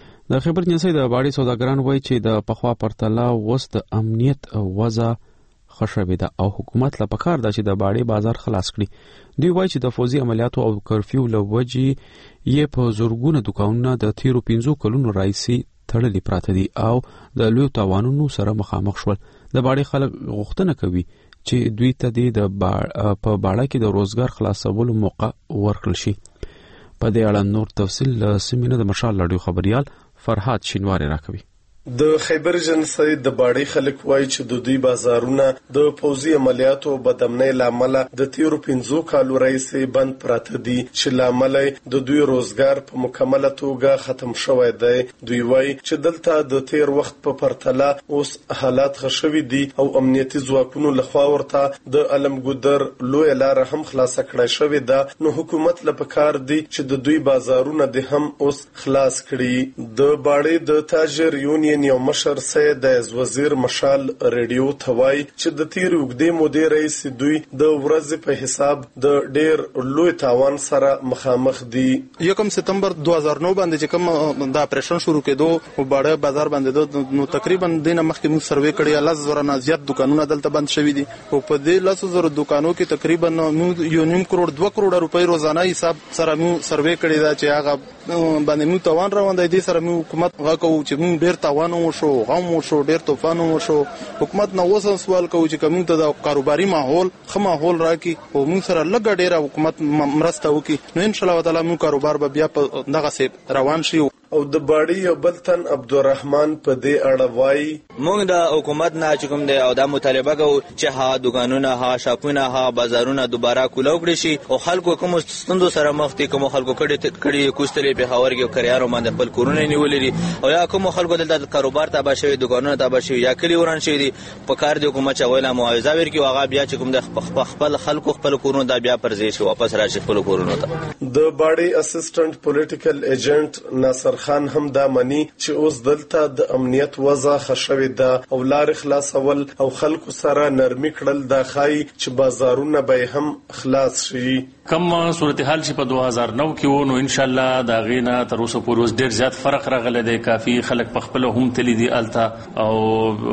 Speaker 1: د خیبر جنسي د باړي سوداګران وایي چې د پخوا پرتله اوس د امنیت وضع خشبه ده او حکومت لا پکار ده چې د باړي بازار خلاص کړي. دوی وایي چې د فوزي عملیاتو او کرفیو لوجي یې په زورګونه دکانونه د تیرو 15 کلونو راځي تړلې پراته دي او د لوی تاوانونو سره مخامخ شول. د باړي خلک غوښتنه کوي چې دوی ته د په باړه کې د روزګار خلاصولو موقع ورکړل شي. په دې اړه نور تفصیل سیمینه د مشال لړیو خبريال فرحات شینواری راکوي.
Speaker 17: د خیبر جنسي د باړي خلک وایي چې د دوی بازارونه د پوزي عملیاتو بدامنۍ لامل د تیرو 15 کالو راځي بند پراته دي چې لامل د دوی روزګار په مکمله توګه ختم شوی دی. دوی وایي چې دلته د تیر وخت په پرتله اوس حالات خشوي دي او امنیتي ځواکونو لخوا ورته د علمګودر لوی لار هم خلاص کړای شوی ده. نو حکومت لپاره دی چې د دوی بازارونه د هم اوس خلاص کړي. د باړي د تاجر یونین یو مشر سید وزیر مشال ریډیو توای چې د تیر وګړي مدیر رئیس دوی د ورځې په حساب د ډیر لوی تاوان سره مخامخ دي.
Speaker 5: 1 سپتمبر 2009 باندې چې کوم د اپریشن شروع کېدو او باړه بازار باندې نو تقریبا دینه مخکې موږ سروې کړی 10,000 نه زیات دکانونه دلته بند شوي دي او په دې 10,000 دکانو کې تقریبا 1.5 کروڑ 2 کروڑ روپۍ روزانه حساب سره موږ سروې کړی دا چې هغه باندې موږ توان روان دی سره موږ حکومت غواړو چې موږ ډیر توان وشو غم وشو ډیر طوفان وشو. حکومت نو وسه سوال کوي چې کوم ته د کاروباري ماحول خماحول راکې او موږ سره لګ ډیر حکومت مرسته وکړي نو ان شاء الله تعالی موږ کاروبار به بیا په دغه سي روان شي.
Speaker 17: او د باړي یو بلتن عبدالرحمن په دې اړه وایي
Speaker 18: موږ د حکومت نه چې کوم دی او د مطالبه کوو چې ها دکانونه ها شاپونه ها بازارونه دوباره کولاو کړي شي او خلکو کوم ستوندو سره مخ دي کوم خلکو کړي کوستلې په خاور کې کریارو باندې خپل کورونه نیولې دي او یا کوم خلکو دلته کاروبار تابع شوی دکانونه تابع شوی یا کلی وران شوی دي په کار دی حکومت چويله معاوضه ورکړي او هغه بیا چې کوم د خپل خلکو خپل کورونه دا بیا پرځي شي واپس راشي خپل کورونه ته.
Speaker 17: د باړي اسسټنټ پولیټیکل ایجنټ ناصر خان هم دا مني چې اوس دلته د امنیت وضع خشوي ده او لار خلاصول او خلکو سره نرمي کړل دا خای چې بازارونه به هم خلاص شي.
Speaker 19: کم صورتحال چې په 2009 کې و نو ان شاء الله دا غینا تر اوسه پورې اوس ډیر زیات فرق راغلی دی. کافي خلک په خپل هم تللی دي الته او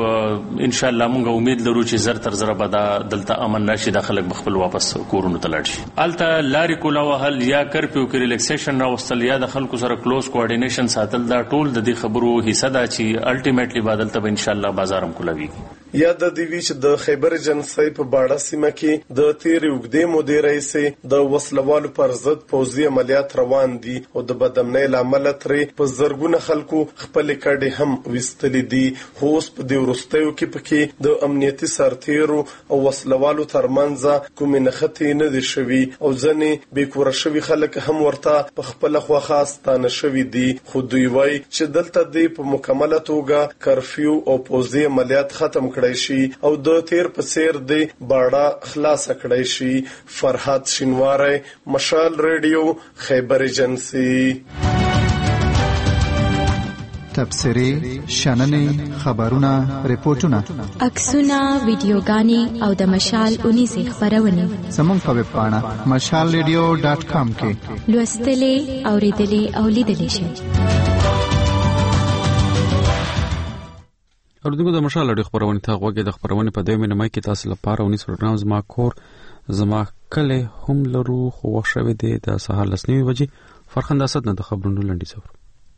Speaker 19: ان شاء الله موږ امید لرو چې زر تر زر به دا دلته امن راشي د خلک خپل واپس کورونو ته لاړ شي. الته لارې کولاو هل یا کرفیو کې ریلیکسیشن راوستل یا د خلکو سره کلوز کوارډینیشن ساتل دا ټول د دې خبرو حصہ ده چې الټیمیټلی بدلته به ان شاء الله بازارم کولاوي.
Speaker 17: یا د دیوی چې د خیبر جنسي په باړه سیمه کې د تیر وګړي مدیر رئیس د وسلوالو پر ضد پوځي عملیات روان دي او د بدامنۍ لامل ترې په زرګونه خلکو خپل کډې هم وستلې دي. خو اوس په دې ورستیو کې پکې د امنیتي سرتیرو او وسلوالو ترمنځ کومې نښتې نه دي شوي او ځنې بیکوره شوي خلک هم ورته په خپل خواخا ستانه شوي دي. خو دوی وایي چې دلته دی په مکمله توګه کرفیو او پوځي عملیات ختم کړی شي او د تیر په سیر دی باړه خلاص کړی شي. فرحات شینواری، مشال ریډیو، خیبر جنسي.
Speaker 20: تبصرې، شننې، خبرونه، ریپورتونه،
Speaker 14: عکسونه، ویډیوګانې او د مشال اونیزه خبرونه
Speaker 20: زموږ په ویب پاڼه mashalradio.com کې
Speaker 14: لوستلې، اوریدلې او لیدلې شئ.
Speaker 1: اردوګو د مشال لړۍ خبرونه ته غوږی د خبرونه په 2 مې کې تاسو لپاره 19 پروګرام زما کور زما کله هم لرو خو وښوي د سهار لسنی وجې فرخنده اسد نه د خبرونو لنډی څور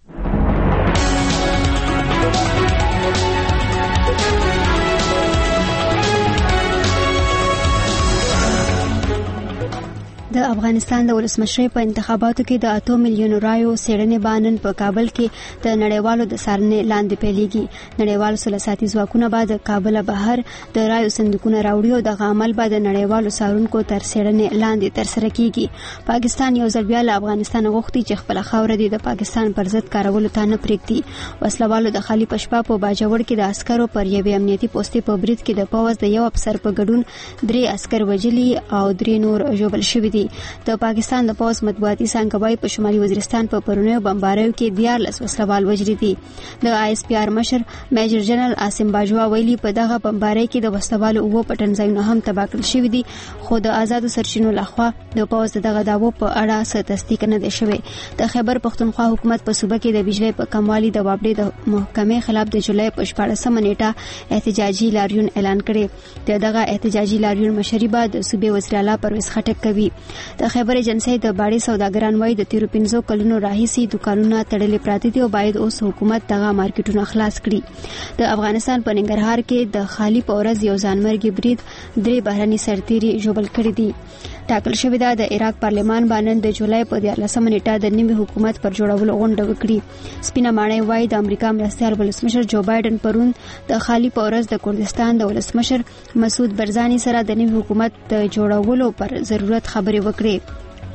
Speaker 2: د افغانستان د ولسمشرۍ په انتخاباتو کې د 8 میلیون رایو څېړنې بانن په کابل کې د نړیوالو د څارنې لاندې پیلېږي. نړیوال سلساتي ځواکونه بعد کابل بهر د رایو صندوقونه راوړي او د عمل بعد نړیوالو څارونکو تر څېړنې لاندې ترسره کیږي. پاکستان یو ځل بیا له افغانستان غوښتي چې خپل خاوره د پاکستان پر ضد کارولو ته نه پرېږدي. وسلوالو د خالي پشپا په باجوړ کې د عسکرو پر یوې امنیتي پوستې په برید کې د پوز د یو افسر په ګډون 3 عسكر وژلي او 3 نور ژوبل شوي دي. د پاکستان د پوز مطبوعاتي څنګه وايي په شمالي وزیرستان په پرونیو بمباریو کې 14 وسلوال وژلي دي. د ISPR مشر میجر جنرال عاصم باجوا ویلي په دغه بمباری کې د وسلوالو او پټنځایونه هم تباه کړل شوي دي خو د آزادو سرچینو لخوا د پوز دغه داوو په اړه څه تصدیق نه دی شوی. د خیبر پختونخوا حکومت په صوبه کې د بجلی په کموالي د وابړې د محکمې خلاف د جولای په 14 نیټه احتجاجي لاریون اعلان کړي. دغه احتجاجي لاریون مشري بعد صوبې وزیر اعلی پرویز خټک کوي. د خیبر ایجنسی د باړې سوداګران وایي د 15 کلونو راهیسي دکانونه تړلې پراته دي او باید اوس حکومت دغه مارکیټونه خلاص کړي. د افغانستان په ننګرهار کې د خالی په ورځ یو ځانمرګي برید 3 بهرني سرتیري ژوبل کړي دي. ټاکل شوې ده د عراق پارلمان باندې د جولای په 14 نیټه د نوي حکومت پر جوړولو غونډه وکړي. سپینه ماڼۍ وایي د امریکا مرستیال ولسمشر جو بایدن پرون د خالی په ورځ د کردستان د ولسمشر مسعود برزاني سره د نوي حکومت د جوړولو پر ضرورت خبرې وکړي.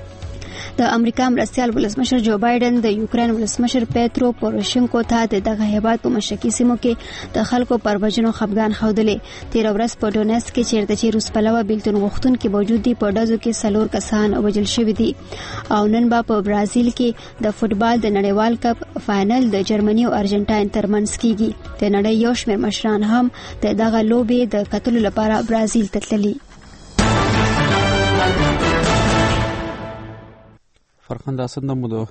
Speaker 2: د امریکا مرستیال ولسمشر جو بایدن د یوکرين ولسمشر پیترو پوروشینکو ته دغه هیواد په مشرقي سیمو کې د خلکو پر وژنو خفګان ښودلې. 13 ورځ په ډونیسک کې چیرته چې روس پلوه بیلتون غوښتونکي موجود دي په ډزو کې 4 کسان وژل شوي دي. او نن به په برازیل کې د فوتبال د نړیوال کپ فائنل د جرمني او ارجنټاین ترمنځ کیږي. د نړۍ یو شمېر مشران هم دغه لوبې د کتلو لپاره برازیل ته تللي.
Speaker 1: فرخنده اسد نمو د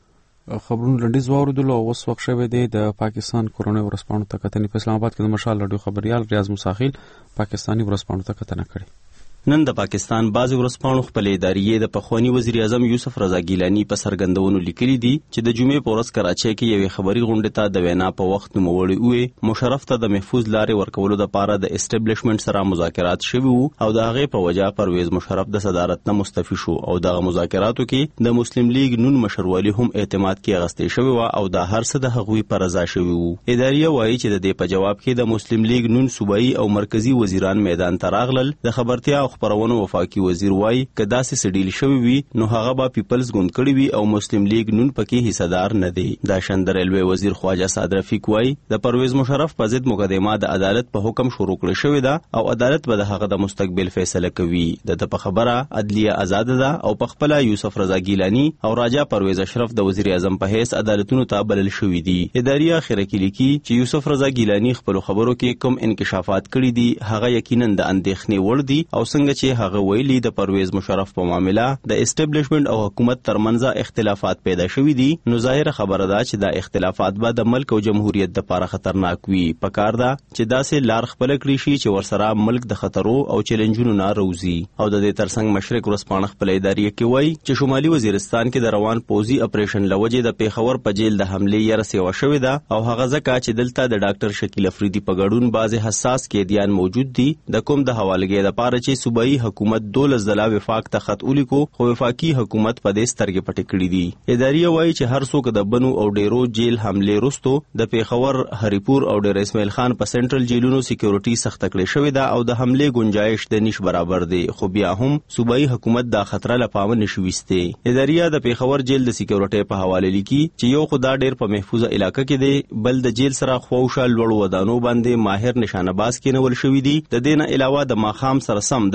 Speaker 1: خبرونو لنډیز واوریدلو او اوس وخت شوی دی د پاکستان کورونی ورسپانو ته کتنې په اسلام آباد کې د مشال رادیو خبريال ریاض مساخیل پاکستانی ورسپانو ته کتنه کړې.
Speaker 21: نن د پاکستان بعضې ورځپاڼو خپل ادارې د پخوانی وزیر اعظم یوسف رضا ګیلانی په څرګندونو لیکلي دي چې د جمعې په ورځ کراچۍ کې یوې خبري غونډې ته د وینا په وخت نوموړي وې مشرف ته د محفوظ لارې ورکولو دپاره د اسټبلیشمنټ سره مذاکرات شوي وو او د هغې په وجه پرویز مشرف د صدارت نه مستعفي شو او دغه مذاکراتو کې د مسلم لیگ نون مشروالي هم اعتماد کې اغستې شوې وه او دا هر څه د هغوی په رضا شوي وو. ادارې وایي چې د دې په جواب کې د مسلم لیگ نون صوبایي او مرکزی وزیران میدان ته راغلل. د خبرتیا او خپرونو وفاقي وزیر وای که داسې سډیل شوی وي نو هغه به پیپلز ګوند کړی وي او مسلم لیگ نون پکې حصدار نه دی. دا شند ریلوی وزیر خواجه صاد رفیق وای د پرویز مشرف په ضد مقدمه د عدالت په حکم شروع کړې شوې ده او عدالت به د هغه د مستقبل فیصله کوي. د په خبره عدلیه آزاد ده او په خپل یوسف رضا ګیلانی او راجا پرویز اشرف د وزیر اعظم په حیث عدالتونو ته بلل شوې دي. ادارې اخر کې لیکي چې یوسف رضا ګیلانی خپل خبرو کې کوم انکشافات کړي دي هغه یقینا د اندېښنې وړ دي او څنګه چې هغه د پرویز مشرف په معاملې د اسټبلیشمنت او حکومت ترمنځ اختلافات پیدا شوي دي نو ظاهر خبره ده چې دا اختلافات به د ملک او جمهوریت لپاره خطرناک وي. پکار ده چې داسې لار خپل کړی شي چې ورسره ملک د خطرو او چیلنجونو نه روزي. او د دې ترڅنګ مشرق ورسپانه خپل ادارې کې وایي چې شمالي وزیرستان کې د روان پوزي اپریشن لوجې د پیښور په جیل د حمله یې رسېوا شوې ده او هغه ځکه چې دلته د ډاکټر شکیل افریدي په ګډون بعضې حساس قیدیان موجود دي د کوم د حوالګۍ لپاره چې صوبایي حکومت 12 ځله وفاق ته خط ولیکو خو وفاقي حکومت په دې سترګې پټې کړې دي. ادارې وایي چې هر څوک د بنو او ډیرو جیل حمله وروسته د پیښور هریپور او ډیر اسماعیل خان په سنټرل جیلونو سکیورټي سخت کړې شوې ده او د حمله گنجائش د نش برابر دی خو بیا هم صوبایي حکومت دا خطر له پامه نشي وسته. ادارې د پیښور جیل د سکیورټي په حواله لیکي چې یو خدای ډیر په محفوظه علاقې کې دی بل د جیل سره خوښه لوړ ودانو باندې ماهر نشانه باز کېنول شوې دي. د دې نه علاوه د ماخام سره سم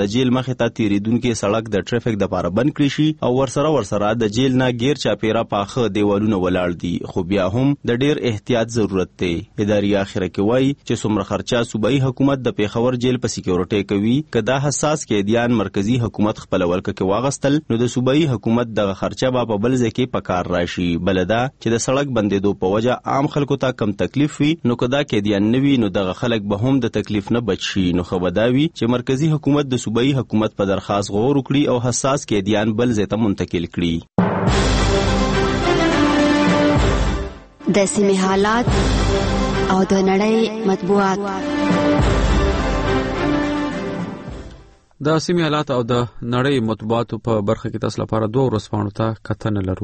Speaker 21: د جیل مخې ته تیریدونکو سړک د ټریفیک د لپاره بند کړی شي او ورسره د جیل نه غیر چاپیره پاخه دیوالونه ولاړ دي، خو بیا هم د ډیر احتیاط ضرورت دی. ادارې اخره کې وایي چې څومره خرچه صوبایي حکومت د پیښور جیل په سکیورټي کوي، کدا حساس قیدیان مرکزی حکومت خپل ولکه کې واغستل نو د صوبایي حکومت دغه خرچه به په بل ځای کې پکار راشي. بلدا چې د سړک بندیدو په وجه عام خلکو ته کم تکلیف وي نو کدا قیدیان نوي نو دغه خلک به هم د تکلیف نه بچ شي. نو خبرداوي چې مرکزی حکومت د صوبایي حکومت په درخواست غور وکړي او حساس قیدیان بل ځای ته منتقل کړي.
Speaker 2: د سیمې حالات او د نړۍ مطبوعات.
Speaker 1: د سیمې حالات او د نړۍ مطبوعاتو په برخه کې تاسو لپاره دوه ورځپاڼو ته کتنه لرو.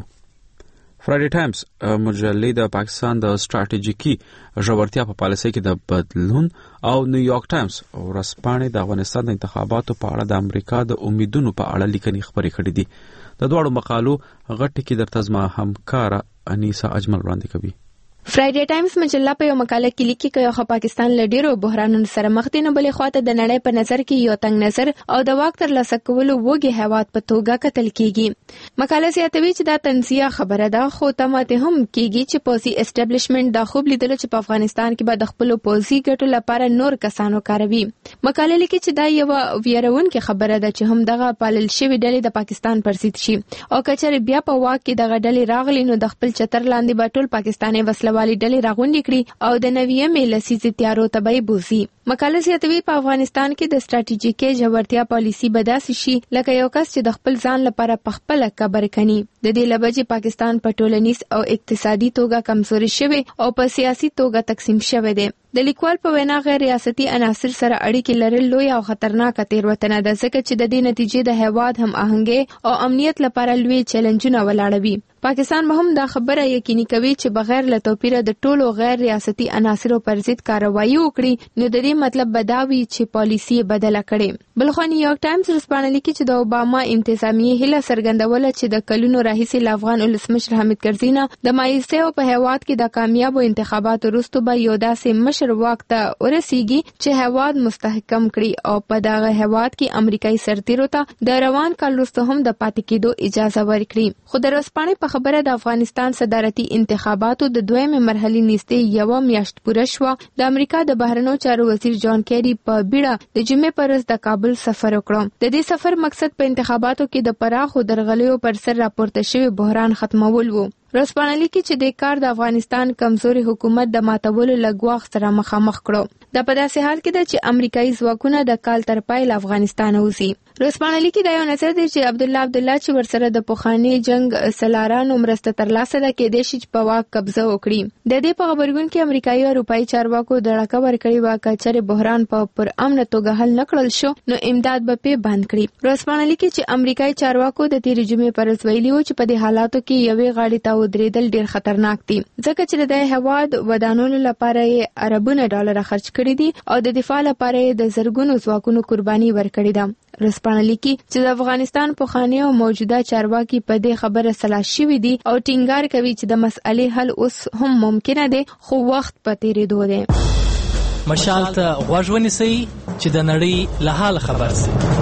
Speaker 1: فرایډي ټایمز مجلې د پاکستان د ستراتیژیکي ژورتیا په پالیسۍ کې د بدلون او نیویارک ټایمز ورځپاڼې د افغانستان د انتخاباتو په اړه د امریکا د امیدونو په اړه لیکنې خبرې کړې دي. د دواړو مقالو غټ کې درته زما همکار انیسا اجمل وړاندې کوي.
Speaker 9: فرایډي ټایمز مجله په یو مقاله کې لیکي چې پاکستان له ډیرو بحرانونو سره مخ دی، نو بلې خواته د نړۍ په نظر کې یو تنگ نظر او د واک ترلاسه کولو وږي هیواد په توګه کتل کیږي. مقاله زیاتوي چې دا تنزیه خبره ده، خو تماته هم کیږي چې پوزي اسټابلیشمنت دا خوب لیدل چې په افغانستان کې به د خپل پوزي ګټو لپاره نور کسانو کاروي. مقاله لیکي چې دا یو ویرونکې خبره ده چې هم دغه پالل شوی ډلې د پاکستان پر ضد شي او کچره بیا په واک کې دغه ډلې راغلي نو د خپل چتر لاندې به ټول پاکستاني وسله والی ډلې راغونډې کړي او د نویمې لسیزې تیارو ته به بوزي. مقاله زیاتوي په افغانستان کې د ستراتیژیکي ژورتیا پالیسي به داسې شي لکه یو کس چې د خپل ځان لپاره په خپله قبر کني. د دې لبجې پاکستان په ټولنیز او اقتصادي توګه کمزوري شوی او په سیاسي توګه تقسیم شوی دی. د لیکوال په وینا غیر ریاستي عناصر سره اړیکې لرل لوی او خطرناک تېروتنه ده، ځکه چې د دې نتیجې د هیواد هم آهنګي او امنیت لپاره لوی چیلنجونه ولاړوي. پاکستان به هم دا خبره یقیني کوي چې بغیر له توپیره د ټولو غیر ریاستي عناصرو پر ضد کاروایی وکړي نو د دې مطلب بداوي چې پالیسي بدله کړي. بلخو نیویارک ټایمز ورسپانه لیکي چې د اوباما انتظامیه هله څرګندوله چې د کلونو راهیسې له افغان ولسمشر حامد کرزي نه د مایوسیو په هیواد کې د کامیابو انتخاباتو وروسته به یو داسې مشر واک ته ورسیږي چې هیواد مستحکم کړي او په دغه هیواد کې امریکایي سرتیرو ته د روان کال وروسته هم د پاتې کېدو اجازه ورکړي. خو د ورسپانې په خبره د افغانستان صدارتي انتخاباتو د دویمې مرحلې نږدې یوه میاشت پوره شوه. د امریکا د بهرنیو چارو وزیر جان کیری په بیړه د جمعې پر ورځ د کابل سفر وکړ. د دې سفر مقصد په انتخاباتو کې د پراخو درغلیو پر سر راپورته شوی بحران ختمول وو. رسپانلی کې چې د کار د افغانستان کمزوري حکومت د ماتولو لګواغ سره مخامخ کړو. دا په داسې حال کې ده چې امریکایي ځواکونه د کال تر پای له افغانستان وځي. رسپانلی کې دا یو نظر دی چې عبدالله چې ورسره د پخوانی جنگ سلارانو مرسته ترلاسه ده کېدای شي چې په واک قبضه وکړي. د دې په خبرګون کې امریکایي او اروپایي چارواکو دړکه ورکړې وه که چېرې بحران په پر امن توګه حل نه کړل شو نو امداد به پې بند کړي. رسپانلی کې چې امریکایي چارواکو د تېرې جمعې پر ورځ ویلي وو چې په دې حالاتو کې یوې غاړې ته ودرېدل ډېر خطرناک دي، ځکه چې د هیواد ودانولو لپاره یې اربونه ډالره خرج کړي دي او د دفاع لپاره یې د زرګونو ځواکونو قرباني ورکړې ده. رسپانلی کې چې د افغانستان پخوانی او موجوده چارواکي په دې خبره سلا شوي دي او ټینګار کوي چې د مسئلې حل اوس هم ممکنه دی خو وخت په تېرېدو دی.
Speaker 22: مشال ته غوږ ونیسئ چې د نړۍ له حال خبر شئ.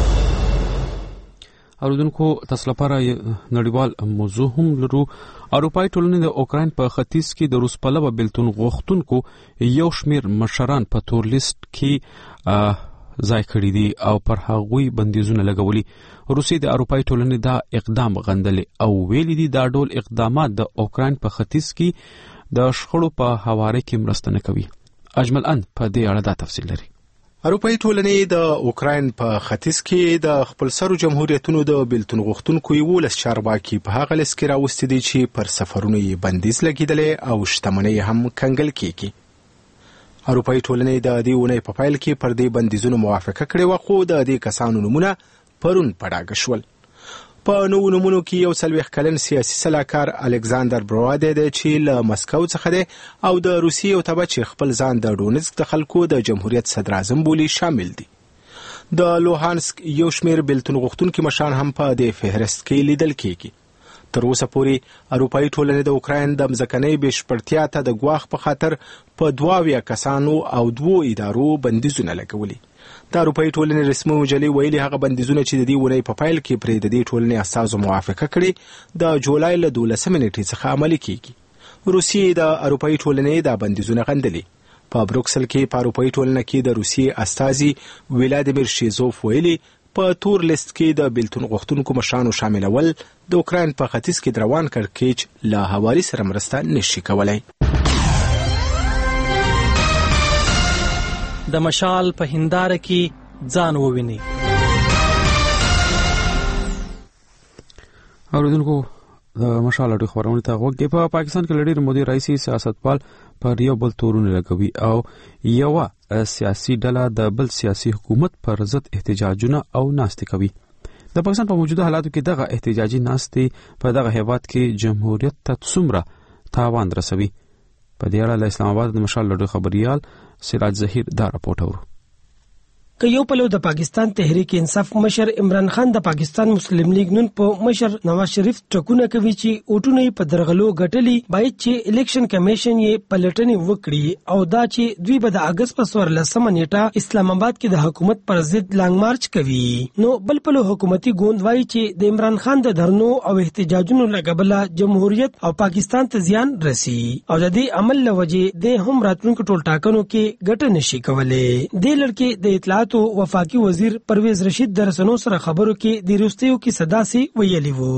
Speaker 1: اوریدونکو تاسو لپاره نړیوال موضوع هم لرو. اروپای ټولنې د اوکراین په ختیځ کې د روس پلوه بېلتون غوښتونکو یو شمېر مشران په تور لیست کې ځای کړی دي او پر هغوی بندیزونه لګولي. روسیې د اروپای ټولنې دا اقدام غندلی او ویلي دي دا ډول اقدامات د اوکراین په ختیځ کې د شخړو په هواره کې مرسته نه کوي. اجمل ان په دې اړه دا تفصیل لري.
Speaker 10: اروپای ټولنې د اوکراین په ختیځ کې د خپلسرو جمهوریتونو د بېلتون غوښتونکو 11 چارواکي په هغه لیست کې راوستي دي چې پر سفرونو یې بندیز لګېدلی او شتمنۍ هم کنګل کېږي. اروپای ټولنې د دې اونۍ په پیل کې پر دې بندیزونو موافقه کړې وه، خو د دې کسانو نومونه پرون په ډاګه شول. په نوو نومونو کې یو 40 کلن سیاسي سلاکار الکساندر براوادی دی چې له مسکو څخه دی او د روسیې یو تبع چې خپل ځان د ډونسک د خلکو د جمهوریت صدر اعظم بولي شامل دي. د لوهانسک یو شمېر بېلتون غوښتونکي مشران هم په دې فهرست کې لیدل کېږي. تر اوسه پورې اروپایي ټولنې د اوکراین د مځکنۍ بشپړتیا ته د ګواښ په خاطر په 22 کسانو او 2 ادارو بندیزونه لګولي. د اروپאי ټولنې رسمي مجلې ویلي هغه بندیزونه چې د دې ونې په پیل کې پرې د دې ټولنې اساسو موافقه کړې د جولای له 12 نیټې څخه عملي کیږي. روسیې د اروپאי ټولنې د بندیزونه غندلي. په بروکسل کې په اروپאי ټولنه کې د روسیې استازي ولادیمیر شیزوف ویلي په تور لیست کې د بیلتون غوښتونکو مشرانو شاملول د اوکراین په ختیځ کې د روان کړکېچ له هواري سره مرسته نشي کولای.
Speaker 22: د مشال په هنداره کې ځان وویني.
Speaker 1: اوریدونکو د مشال اړه خبرونه ته وګورئ. په پاکستان کې لړۍ مودي رئیسي سیاستوال پر یو بل تورونه لګوي او یو سیاسي ډله د بل سیاسي حکومت پر ضد احتجاجونه او ناستې کوي. د پاکستان په موجوده حالاتو کې دغه احتجاجي ناستې په دغه هیواد کې جمهوریت ته څومره تاوان رسوي. په دې اړه له اسلام آباد د مشال لړۍ خبريال سراج ظهیر دا راپورټ اورو.
Speaker 6: که یو پلو د پاکستان تحریک انصاف مشر عمران خان د پاکستان مسلم لیگ نن په مشر نواز شریف ټکونه کوي چې اوټونه په درغلو غټلي باید چې الیکشن کمیشن یې پلټنې وکړي او دا چې دوی به د اگست په 14 نیټه اسلام آباد کې د حکومت پر ضد لانګ مارچ کوي. نو بل پلو حکومتي ګوند وایي چې د عمران خان د دهرنو او احتجاجونو لګبله جمهوریت او پاکستان ته زیان رسی او د دې عمل لوجه د هم راتلونکو ټول ټاکنو کې ګټه نشي کولای. د لړکې د اطلاعات وفاقی وزیر پرویز رشید د رسنو سره خبرو کې د روستیو کې صدا سي ویلي وو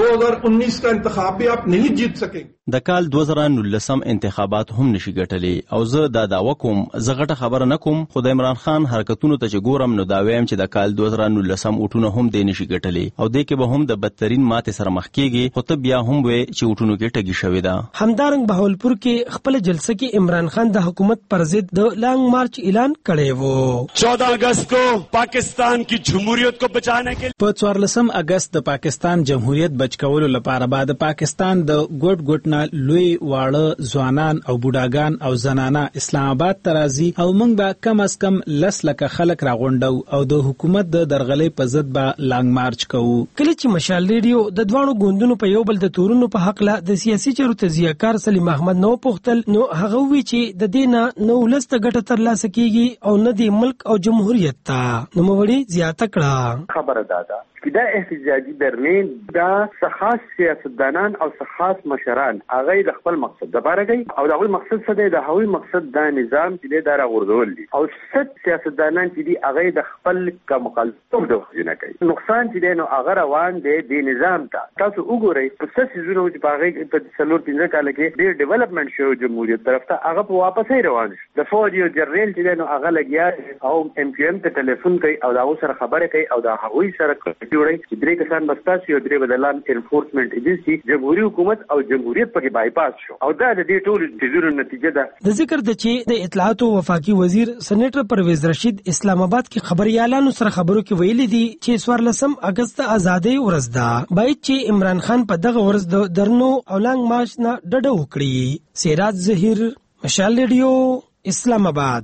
Speaker 12: 2019 کا انتخاب بھی آپ نہیں جیت سکیں.
Speaker 21: د کال 2019 انتخابات هم نشي ګټلې او زه دا دعوه کوم زه غټه خبره نه کوم خو د عمران خان حرکتونو ته چې ګورم نو دا وایم چې د کال 2019 اوټونه هم د نشي ګټلې او د کې به هم د بدترین ماته سره مخ کیږي خو ته بیا هم وې چې اوټونو کې ټګي شوې ده.
Speaker 6: همدارنګ بهاولپور کې خپل جلسه کې عمران خان د حکومت پر ضد د لانګ مارچ اعلان کړی وو.
Speaker 23: 14 اگست کو پاکستان کی جمهوریت کو بچانے کے
Speaker 22: په 14 اگست د پاکستان جمهوریت بچ کولو لپاره بعد پاکستان د ګډ ګټنا لوی واړه ځوانان او بوډاګان او زنانه اسلام آباد ترازی او موږ به کم از کم 10 لک خلک راغونډو او د حکومت د درغلې په ضد به لانګ مارچ کوو.
Speaker 6: کله چې مشال ریډیو د دوانو ګوندونو په یو بل د تورونو په حق له د سیاسي چارو تزیهکار سلیم احمد نو پختل نو هغه وی چې د دینه نو لسته ګټه تر لاسه کیږي او نه د ملک او جمهوریت ته نو موري زیاته کړه.
Speaker 24: خبره ده چې دا احتجاجي درنین دا خاص سیاستدانان او خاص مشران هغه د خپل مقصد لپاره کوي او دا غوي مقصد څه دی د هغوی مقصد دا نظام چې دا راغورځول دي او ست سیاستدانان چې دي هغه د خپل مخالفت د وجنه کوي. نقصان چې دی نو هغه روان دی د نظام ته. تاسو وګورئ په څه سيزونو چې باغې په څلور 15 کال کې ډېر ډیولپمنٹ شو جمهوریت طرف ته هغه په واپسې روان شي. د فوج یو جنرال چې دی نو هغه لګیا او ام پی ام ته ټلیفون کوي او دا سره خبره کوي او دا هغوی سره جوړي چې درې کسان بستاسي او درې بدلان انفورسمنت ایجنسی جمهوریت حکومت او جمهوریت په بایپاس شو او دا د دې ټول تجربو نتیجه ده.
Speaker 6: د ذکر د چې د اطلاعات او وفاقي وزیر سېنیټر پرویز رشید اسلام آباد کې خبريالانو سره خبرو کې ویلي دي چې 14 اگست آزادۍ ورځ ده باید چې عمران خان په دغه ورځ د درنو او لانګ مارچ نه ډډه وکړي. سراج ظهیر مشال ریډیو اسلام آباد.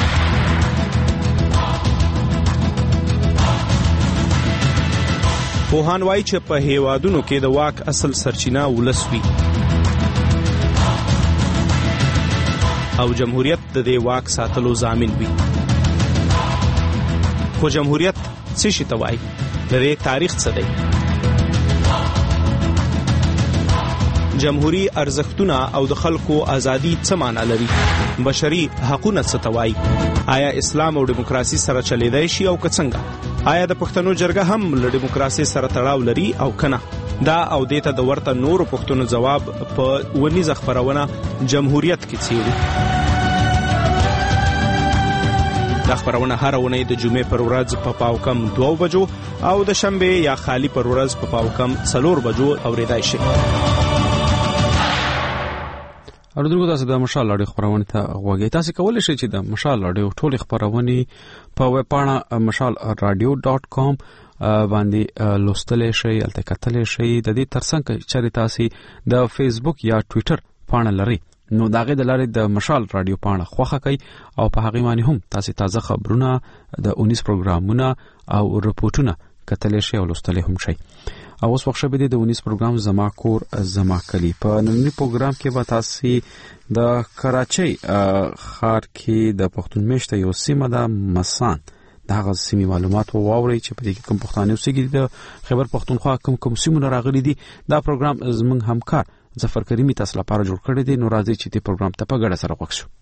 Speaker 10: پوهان وایي چې په هیوادونو کې د واک اصل سرچینه ولس وي او جمهوریت د دې واک ساتلو ضامن وي. خو جمهوریت څه شي ته وایي؟ د دې تاریخ څه دی؟ جمهوری ارزښتونه او د خلکو ازادي څه معنی لري؟ بشري حقوقونه څه ته وایي؟ آیا اسلام او دیموکراسي سره چلیدای شي او که څنګه؟ آیا د پښتنو جرګه هم له دیموکراسي سره تړاو لري او کنه؟ دا او دیته د ورته نورو پښتنو جواب په ونیزه خبرونه جمهوریت کې څیړي. دا خبرونه هر ونې د جمعې پر ورځ په پاو کم 2 بجو او د شنبه یا خالی پر ورځ په پاو کم 4 بجو اوریدای شي.
Speaker 1: اردوګو تاسو د مشال لړۍ خبرونه ته غوږی تاسو کولای شئ چې د مشال لړۍ ټول خبرونه په ویب پاڼه mashalradio.com باندې لوستل شئ الته کتل شئ. د دې ترڅنګ چې تاسو د فیسبوک یا ټوئیټر پاڼه لرئ نو داغه د لارې د مشال رادیو پاڼه خوخه کوي او په هغه باندې هم تاسو تازه خبرونه د 19 پروګرامونه او رپورټونه کتل شئ او لوستل هم شئ. او اوس وخت به د 19 پروګرام زما کور زما کلی په نننی پروګرام کې به تاسو د کراچۍ ښار کې د پښتون میشته یو سیمه د مسان دغه سیمې معلومات واوري چې په دې کې کوم پښتانه اوسېږي د خیبر پښتونخوا کوم سیمونه راغلي دي. دا پروګرام زموږ همکار ظفر کریمی تاسو لپاره جوړ کړی دی. نو راځي چې دې پروګرام ته په ګډه سره وښیو.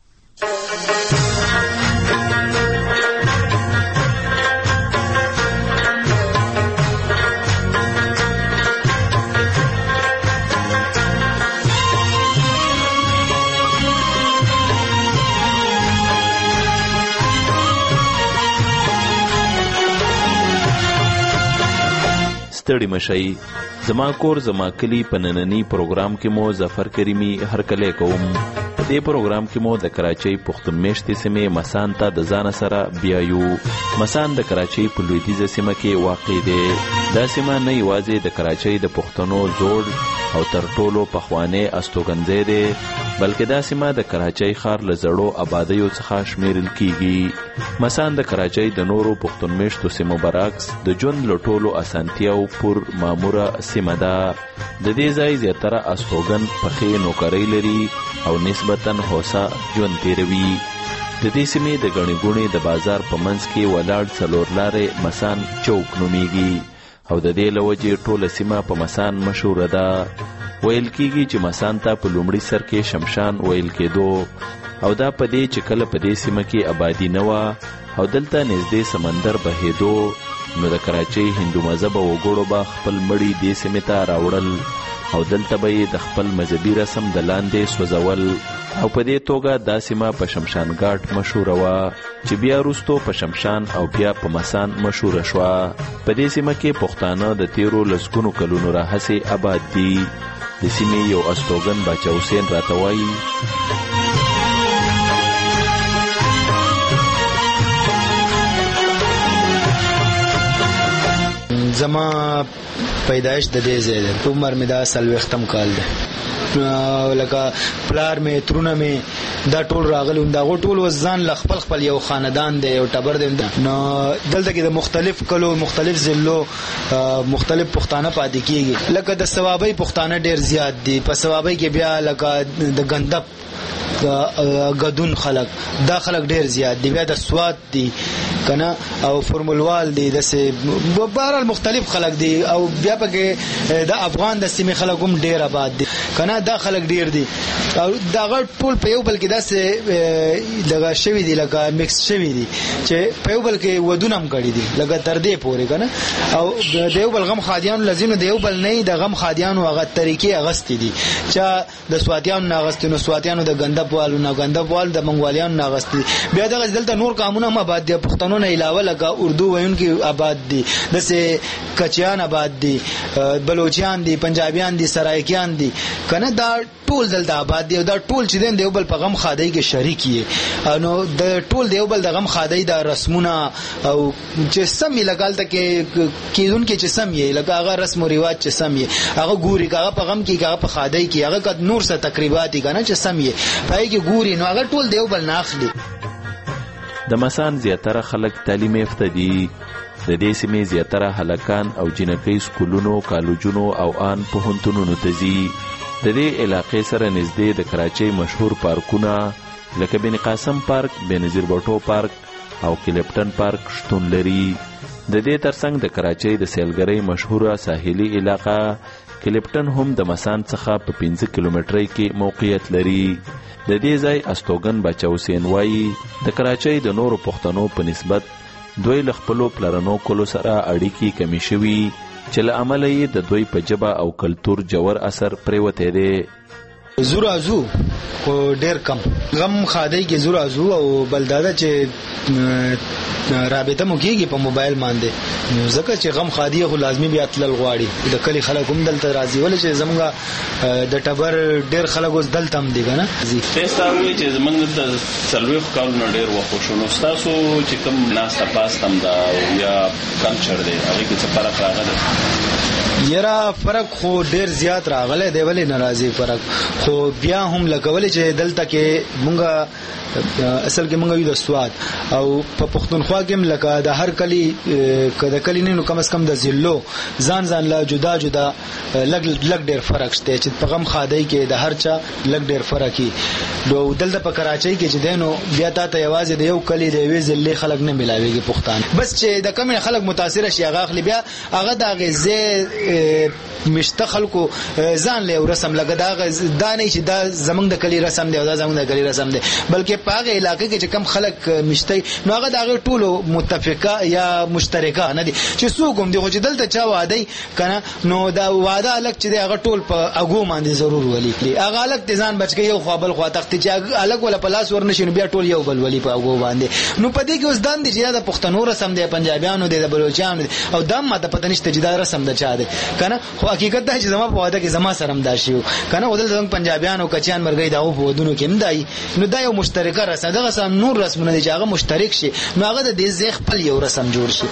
Speaker 3: ستړي مشي زما کور زما کلی په نننی پروګرام کې مو ظفر کریمی هرکلی کوم. په دې پروګرام کې مو د کراچۍ پښتون میشتې سیمې مسان ته د ځان سره بیایو. مسان د کراچۍ په لویدیځه سیمه کې واقع دی. دا سیمه نه یوازې د کراچۍ د پښتنو زوړ او تر ټولو پخوانی استوګنځی دی بلکې دا سیمه د کراچۍ ښار له زړو آبادیو څخه شمیرل کیږي. مسان د کراچۍ د نورو پښتون میشتو سیمو برعکس د ژوند له ټولو اسانتیاو پر ماموره سیمه ده. د دې ځای زیاتره استوګن پخې نوکرۍ لري او نسبتاً هوسا ژوند تیروي. د دې سیمې د ګڼې ګوڼې د بازار په منځ کې ولاړ څلور لارې مسان چوک نومیږي او د دې له وجې ټوله سیمه په مسان مشهوره ده. ویل کیږي چې مسان ته په لومړي سر کې شمشان ویل کېدو او دا په دې چې کله په دې سیمه کې آبادي نه وه او دلته نږدې سمندر بهېدو نو د کراچۍ هندو مذهبه وګړو به خپل مړي دې سیمې ته راوړل او دلته به یې د خپل مذهبي رسم د لاندې سوځول او په دې توګه دا سیمه په شمشان ګاټ مشهوره وه چې بیا وروستو په شمشان او بیا په مسان مشهوره شوه. په دې سیمه کې پښتانه د تیرو لسګونو کلونو راهیسې آباد دي. د سیمې یو استوګن باچا حسین راته وایي
Speaker 11: زما پیدایش د دې ځای دی. عمر مې دا 40 کال دی. لکه پلار مې ترونه مې دا ټول راغلي دا ټول وزان ل خپل یو خاندان دی یو ټبر دی. نو دلته کې د مختلف کلو مختلف ضلعو مختلف پښتانه پاتې کیږي. لکه د ثوابي پښتانه ډیر زیات دي. په ثوابي کې بیا لکه د غندب غدون خلق دا خلق ډیر زیات دي. بیا د سواد دي کنه او فورمولوال دي دسه بهرال مختلف خلق دي او بیا پکې د افغان د سیمې خلک هم ډیر آباد دي کنه. دا خلک ډیر دي او دا ټول په یو بل کې داسې دغه شوی دي لکه میکس شوی دي چې په یو بل کې ودونه هم کړی دي لکه تر دې پورې کنه. او د یو بل غم خادیان لازم د یو بل نه د غم خادیان هغه طریقې اغستې دي چې د سواتیان نه اغستنو سواتیانو د غندب والو نه غندب وال د منګوالیانو نه اغستې. بیا دغه دلته نور قانون هم آباد دي. پښتنو نه علاوه لکه اردو وایونکي آباد دي دسه کچیان آباد دي بلوچیان دي پنجابیان دي سرایکیان دي کنه. دا ټول دلته آباد دي او دا ټول چې د یو بل په غم خادای کې شریک دي. نو د ټول د یو بل د غم خادای د رسمونه او چې سم یې لګال ته کېدون کې چې سم یې لکه هغه رسم او ریواج چې سم یې هغه ګوري هغه په غم کې هغه په خادای کې هغه کد نور څه تقریبات دي کنه چې سم یې پای کې ګوري نو هغه ټول د یو بل نه اخلي.
Speaker 3: د مسان زیاتره خلک تعلیم یافته دي. د دې سیمې زیاتره هلکان او جنکۍ سکولونو کالجونو او آن پوهنتونونو ته ځي. د دې علاقې سره نږدې د کراچۍ مشهور پارکونه لکه بن قاسم پارک، بنظیر بټو پارک او کلیپټن پارک شتون لري. د دې ترڅنګ د کراچۍ د سیلګرۍ مشهوره ساحلي علاقه کلیپټن هم د مسان څخه په 15 کیلومترۍ کې موقعیت لري. د دې ځای استوګن باچا حسین وایي د کراچۍ د نورو پښتنو په نسبت دوی له خپلو پلرنو کلو سره اړیکې کمې شوي چې له امله یې د دوی په ژبه او کلتور جوړ اثر پریوتی دی.
Speaker 11: زور ازو خو ډیر کم غم خادای کې زور ازو او بلداده چې رابطه مو کېږي په موبایل باندې ځکه چې غم خادي خو لازمي بیا تلل غواړي. د کلی خلک هم دلته راځي ولې چې زمونږ د ټبر ډیر خلک اوس دلته هم دي کنه.
Speaker 19: تاسو وایي چې زمونږ د سلوخ کارونه ډیر وښوشنو تاسو چې کوم ناسته پاستم دا یا کلچر دی هغه کې څه فرق راغلی؟
Speaker 11: یرا فرق خو ډیر زیات راغلی دی ولې ناراضي فرق خو بیا هم لګولې چې دلته کې مونږه اصل کې مونږ یو د سواد او په پښتونخوا کې لکه د هر کلی کده کلی نه کم از کم د ضلعو ځان لا جدا جدا لګ ډېر فرق شته چې په غم خادای کې د هر چا لګ ډېر فرقي نو دلته په کراچۍ کې چې دینو بیا ته یوازې د یو کلی د یوې ضلع خلک نه ملاويږي پښتون بس چې د کم خلک متاثر شي هغه خلی بیا هغه د غزه مشته خلکو ځان له رسم لګا دا نه چې دا زمنګ د کلی رسم دی او دا زمنګ د کلی رسم دی بلکې په هغه علاقې کې چې کم خلک مشته نو هغه د ټولو متفقه یا مشترکه نه دي چې څوک هم دي خو چې دلته چا وعده کنه نو دا وعده الګ چې هغه ټول په اګو باندې ضرور ولیکي هغه الګ ځان بچي یو خپل خوا تخت چې الګ ولا پلاس ورنشي بیا ټول یو بل ولی په اګو باندې نو په دې کې اوس دان دي چې د پښتنو رسم دی پنجابیانو دی د بلوچستان او دم ماته پته نشته چې دا رسم د چا دی کنه خو حقیقت دا چې زما په واده کې زما سره هم دا شی کنه ودل څنګه پنجابیانو کچان مرګي دا په ودونو کې هم دی نو دا یو مشترکه رسم دغه سم نور رسمونه دي چې هغه مشترک شي نو هغه د دې ځخ خپل یو رسم جوړ شي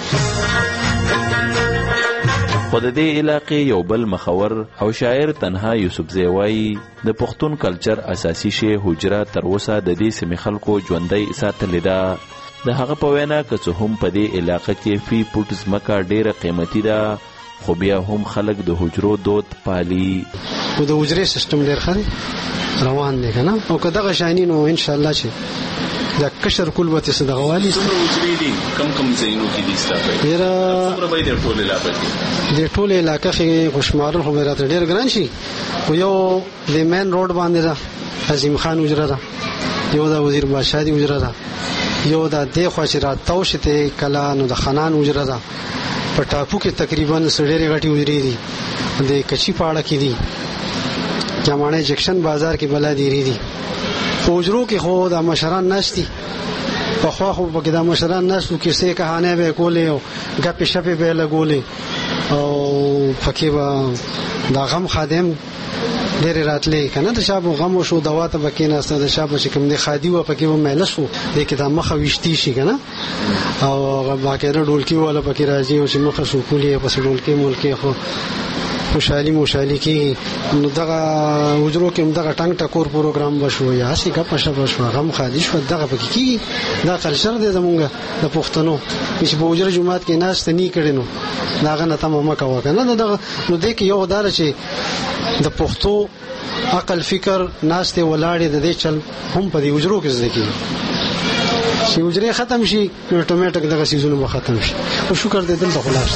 Speaker 3: خو د دې علاقې یو بل مخور او شاعر تنها یوسف زیوای د پښتون کلچر اساسي شی حجره تر اوسه د دې سیمې خلکو ژوندۍ ساتلې ده د هغه په وینا که څه هم په دې علاقې کې فی فوټ ځمکه ډیره قیمتي ده خو بیا هم خلک د حجرو دود پالي
Speaker 7: او د حجرې سیستم ډیر ښه روان دی کنه او که دغه شایني نو ان شاء الله چې دا کشر کول به څه دغه والی
Speaker 16: حجرې دي کم زینو کې دي ستاسو
Speaker 7: ډیره
Speaker 16: څومره به د ټول علاقې
Speaker 7: د ټول علاقې کې خوشمارل خو راته ډیر ګران شي خو یو د مین روډ باندې ده عظیم خان حجره ده یو د وزیر بادشاہ دی حجره ده یو د دې خو چې راتاو شته کلا نو د خنان حجره ده په ټاپو کې تقریبا سړېری غټي حجرې دي د کچی پاړه کې دي جامانه جکشن بازار کې بلا دیری دي حجرو کې خو د مشران نشتی په خو په کې د مشران نشو کې څه کہانه به کولې او غپې شپې به لګولې او پکې با د غم خادم ډېر راتلې کنه د شابو غم شو دوا ته پکې نه ست د شابو چې کوم د خادي و پکې و مېل شو د کې د مخه وشتي شي کنه او باقاعده ډولکی ولا پکې راځي او چې مخه شو کولې په ډولکی ملکی خو خوشحالي کې نو دغه وجرو کې دغه ټنګ ټکور پروګرام وشو یا شي کا پښه وشو غم خادي شو دغه پکې کی دا کلچر دی زمونږ د پښتنو چې په وجره جمعات کې ناس ته نی کړي نو داغه نه تمامه کاوه کنه دغه نو د کې یو دار چې د پښتو عقل فکر ناس ته ولاړې د دې چل هم په دې وجرو کې زده کیږي چې وجره ختم شي اتوماتیک دغه سيزونه به ختم شي او شکر دې دلته خلاص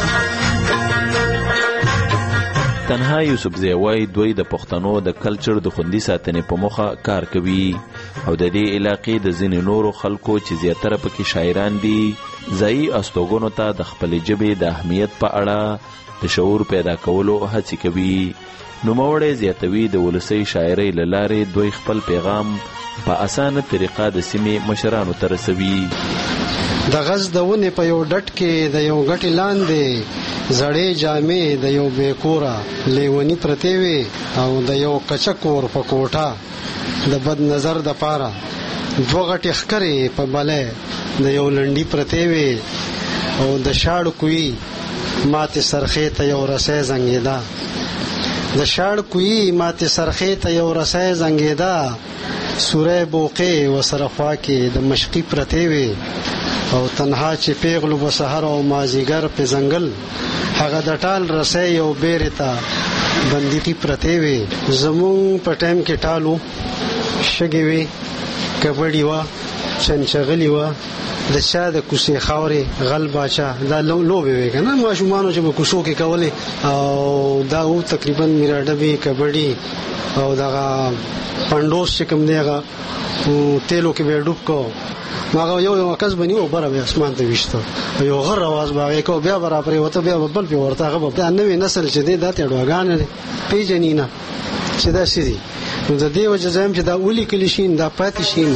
Speaker 3: تنها یوسف زیوای دوی د پښتنو د کلچر د خوندي ساتنې په مخه کار کوي او د دې علاقې د ځینې نورو خلکو چې زیاتره پکې شاعران دي ځای استوګونو ته د خپل ژبې د اهمیت په اړه د شعور پیدا کولو هڅه کوي نو موړې زیاتوي د ولسی شاعرۍ لاره دوی خپل پیغام په اسانه طریقه د سیمې مشرانو ته رسوي
Speaker 7: د غز د ونه په یو ډټ کې د یو غټي لاندې زړې جامې د یو بیکورا لیونی پرته وي او د یو کچکور په کوټه د بد نظر د پاره دوه غټي خکرې په بلې د یو لنډي پرته وي او د شاړ کوي ماته سرخه ته یو رسې زنګیدا د شاړ کوي ماته سرخه ته یو رسې زنګیدا سوره بوقه وسرخوا کې د مشقي پرته وي او تنها چې پیغلو په سحر او مازیګر په ځنګل هغه د ټال رسې یو بیرتا بنديتي پرته وي زمون په ټایم کې ټالو شګي وي کبډي وا چنچغلی وا د چا د کوسي خاوري غلباچا دا لوبه وي کنه ماشومان چې په کوسو کې کولې او دا تقریبا میراډبي کبډي او دا پندوس چې کوم دیغه تیلو کې به ډوب کو ماغه یو کس بنی او بره اسمان ته وشته یو غر आवाज باغې کو بیا برابر وته بیا بل په ورته غو دا نوې نسل چې دی دا تړوګان پیجنینا چې دا سړي نو د دې وجه زم چې دا ولي کلی شین دا پاتې شین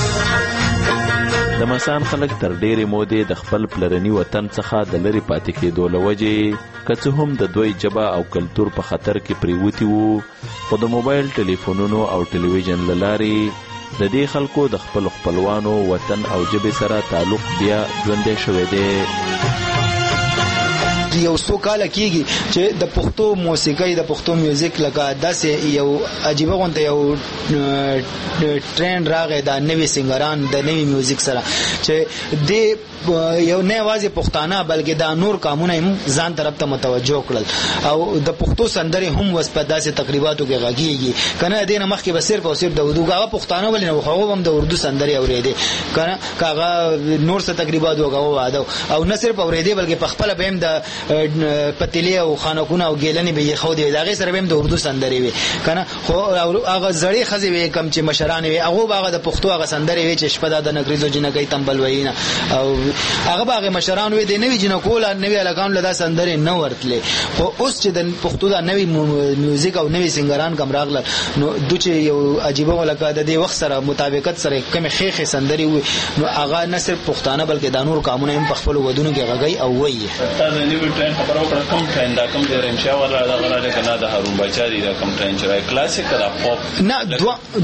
Speaker 3: د مسان خلک تر ډېرې مودې د خپل پلرني وطن څخه د لری پاتې کېدو لوجې که هم د دوی جبه او کلتور په خطر کې پریوتی وو خو د موبایل ټلیفونونو او ټلویزیون لاري د دې خلکو د خپل خپلوانو وطن او جبه سره تعلق بیا ژوندې شوی دی
Speaker 11: یو څو کال کېږي چې د پښتو موسیقي د پښتو میوزیک لکه داسې یو عجیبه غونډه یو ټرند راغی د نوي سنگران د نوي میوزیک سره چې د یو نه واځي پښتانه بلکې دا نور قامونه هم ځان طرف ته متوجه کړل او د پښتو سندري هم وس په داسې تقریباتو کې غږیږي کنه دینه مخکې به صرف او صرف د اردو غا پښتانه ولې نه خو هم د اردو سندري اورېدې کنه کاغه نور څه تقریبات وغاو او نه صرف اورېدې بلکې په خپل به هم د پتیلې او خانقونه او ګیلنې به خو دې دغه سره به هم د اردو سندري وي کنه خو هغه زړې خزي وي کم چې مشران وي هغه هغه د پښتو هغه سندري وي چې شپه د نګریزو جنګي تمبل وینا او هغه مشران وي د نوې جنکول نوې الګان لدا سندري نه ورتلې خو اوس چې د پښتو د نوې میوزیک او نوې سنگران کم راغله نو د چې یو عجیب ولکه د دې وخت سره مطابقت سره کم خېخه سندري وي نو هغه نه صرف پښتانه بلکې د نور قامونه هم په خپل ودونو کې غږی او وایي
Speaker 16: دا د نوې ټرند خبرو کړه کم ټرند دا کم د رمشا ولا دا غلا کنه د هارون بچاری دا کم ټرند چې کلاسیک دا پاپ
Speaker 11: نه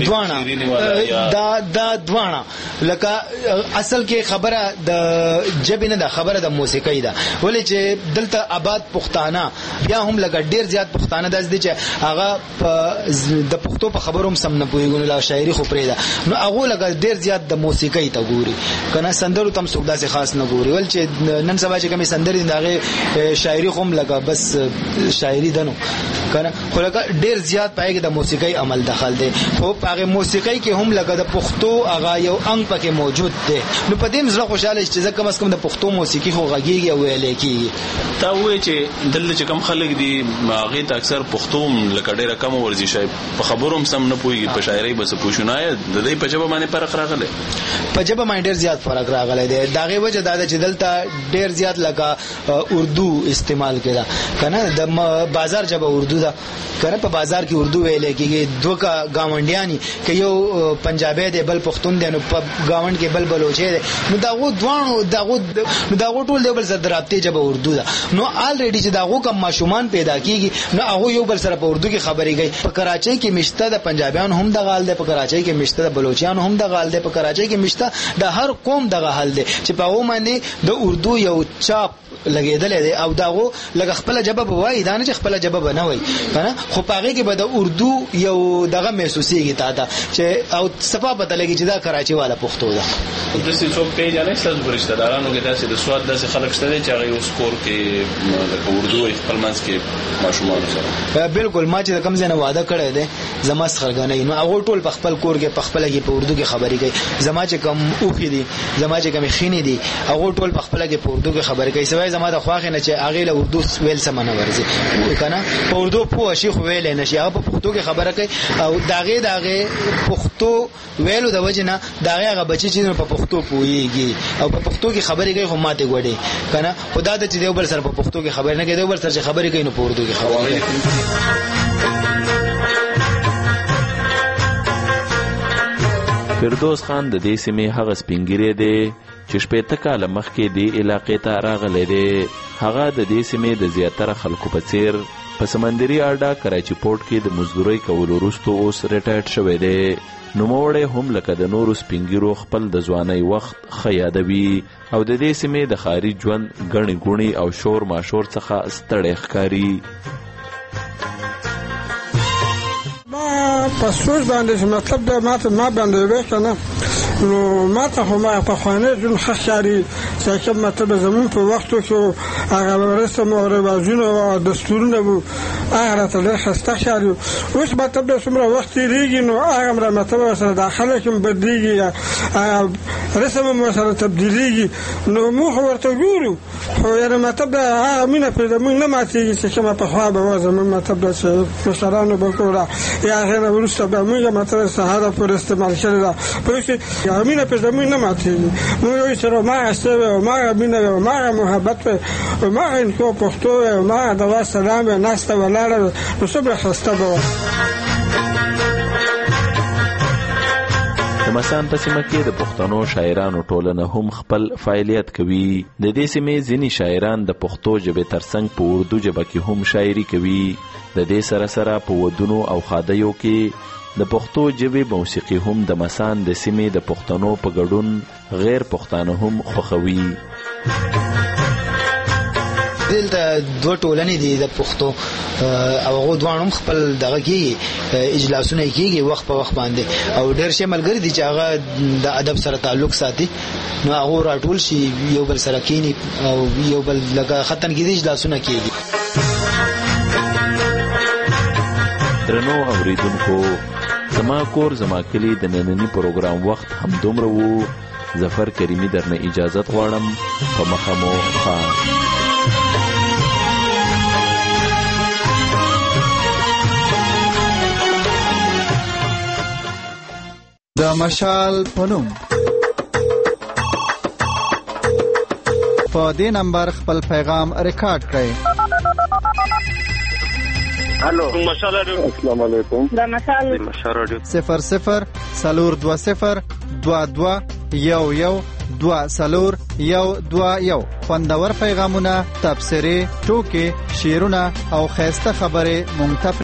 Speaker 11: دا دوانه لکه اصل کې خبره د جبه نه د خبره د موسیقۍ ده ولې چې دلته آباد پښتانه بیا هم لکه ډیر زیات پښتانه داس دي چې هغه د پښتو په خبروم سم نه پوهیږي لا شاعري خو پرې ده نو هغه لکه ډیر زیات د موسیقۍ ته ګوري کنه سندرو تم څوک داسې خاص نه ګوري ول چې نن سبا چې کومې سندري دغه شاعري خو لکه بس شاعري دنو کنه خو لکه ډیر زیات پایګه د موسیقۍ عمل دخل دی خو هغه موسیقۍ کې هم لکه د پښتو هغه یو انګ پکې موجود دی نو په دې مزه خوشاله چې ځکه کم د پښتو موسیقي خو غږیږي او ویل کېږي
Speaker 16: تا وې چې دلته چې کم خلک دي هغه ته اکثر پښتو لکه ډیره کم ورزش په خبروم سم نه پويږي په شاعري بس پوښونه د دې په جواب باندې فرق راغلی
Speaker 11: په جواب باندې ډیر زیات فرق راغلی دی داغه وجه دا چې دلته ډیر زیات لکه اردو استعمال کړه کنه د بازار جبه اردو دا کنه په بازار کې اردو ویل کېږي دوه گاونډیانی کې یو پنجابي دی بل پښتون دی نو په گاوند کې بل بلوچي دی نو داغه دوانو داغه ټول دی بل سره درابطه جبه اردو دا نو الریډي چې داغه کم ماشومان پیدا کیږي نو هغه یو بل سره په اردو کې خبرې کوي په کراچۍ کې مشته د پنجابیان هم د غال دی په کراچۍ کې مشته د بلوچیان هم د غال دی په کراچۍ کې مشته د هر قوم د غال دی چې په و باندې د اردو یو چاپ لګیدل دي او داغه لګ خپل جواب وای دا نه چې خپل جواب نه وای کنه خو پاغه کې به د اردو یو دغه محسوسيږي تا چې او صفه پته لګي چې دا کراچي والا پښتو ده
Speaker 16: د څه څوک پیژنې ستاسو برشته دارانو کې داسې د سواد داسې خلک شته چې هغه یو سکور کې د اردو خپل منځ کې ماشومان سره
Speaker 11: بالکل ما چې کم زنه وعده کړی دی زما خلګنې نو هغه ټول په خپل کور کې په خپل کې په اردو کې خبرې کوي زما چې کم اوخې دي زما چې کم خینې دي هغه ټول په خپل کې په اردو کې خبرې کوي سوای زما د خواخ نه چې هغه له اردو ویل سمونه ورزي کنه په اردو پوه شي خو ویل نه شي هغه په پښتو کې خبره کوي او داغه پښتو ویلو د وجنه داغه بچی چې په پښتو پوهیږي او په پښتو کې خبرې کوي خو ماته غوډي کنه خدا ته چې دیو بل سره په پښتو کې خبرې نه کوي دیو بل سره چې خبرې کوي نو په اردو کې خبرې کوي
Speaker 3: فردوس خان د دې سیمې هغه سپینګری دی چې شپږ کاله مخکې د علاقې ته راغلی دی هغه د دې سیمې د زیاتره خلکو په څیر په سمندري اډه کراچي پورت کې د مزدورۍ کولو وروسته اوس ریټایرډ شوی دی نوموړی هم لکه د نورو سپینګیرو خپل د ځوانۍ وخت ښه یادوي او د دې سیمې د ښاري ژوند ګڼې ګوڼې او شور ماشور څخه ستړی ښکاري
Speaker 4: په سوچ باندې مطلب دا ما باندې وکنه نو ما ته خو ما په خوانه جون خشاري چې کوم مطلب زمون په وختو کې هغه رسم او رواجونه او دستورونه وو هغه ته له خسته شاري اوس مطلب د څومره وخت لري نو هغه مر مطلب سره داخله کوم بدلیږي رسم مو سره تبدیلیږي نو مو ورته ګورو خو یاره مطلب هغه مینه په زمون نه ماتيږي چې کومه په خوا به زمون مطلب د مشرانو بکوړه یا هغه ورسته به موږ مطلب سهار پر استعمال کړل پرې امینه په زمون نه ماتيږي نو یو سره ما استوي او ما امینه او ما محبت او ما ان کو پښتو او ما د سلام ناسته ولاړه نو صبر خسته به
Speaker 3: د مسان په سیمه کې د پښتنو شاعرانو ټولنه هم خپل فعالیت کوي د دې سیمې ځینې شاعران د پښتو ژبې ترڅنګ په اردو ژبه کې هم شاعري کوي د دې سره سره په ودونو او خادیو کې د پښتو ژبې موسیقي هم د مسان د سیمې د پښتنو په ګډون غیر پښتانه هم خوښوي
Speaker 11: دلته دوه ټولنې دي د پښتو او هغه دوه خپل دغه کې اجلاسونه کیږي وخت په وخت باندې او ډېر شي ملګری دي چې هغه د ادب سره تعلق ساتي نو هغه راټول شي یو بل سره کینی او یو بل لکه ختم کیږي اجلاسونه کیږي.
Speaker 3: درنو اوریدونکو زما کور زما کلی د نننی پروګرام وخت هم دومره وو. ظفر کریمی درنه اجازت غواړم په مخه مو خان.
Speaker 20: د مشال پنوم په دې نمبر خپل پیغام ریکارډ کړئ.
Speaker 5: الو مشال رادیو. السلام علیکم. دا مشال رادیو
Speaker 20: 00 420 22 11 2 خوندور پیغامونه، تبصرې، ټوکې، شعرونه او خیسته خبرې مونږ ته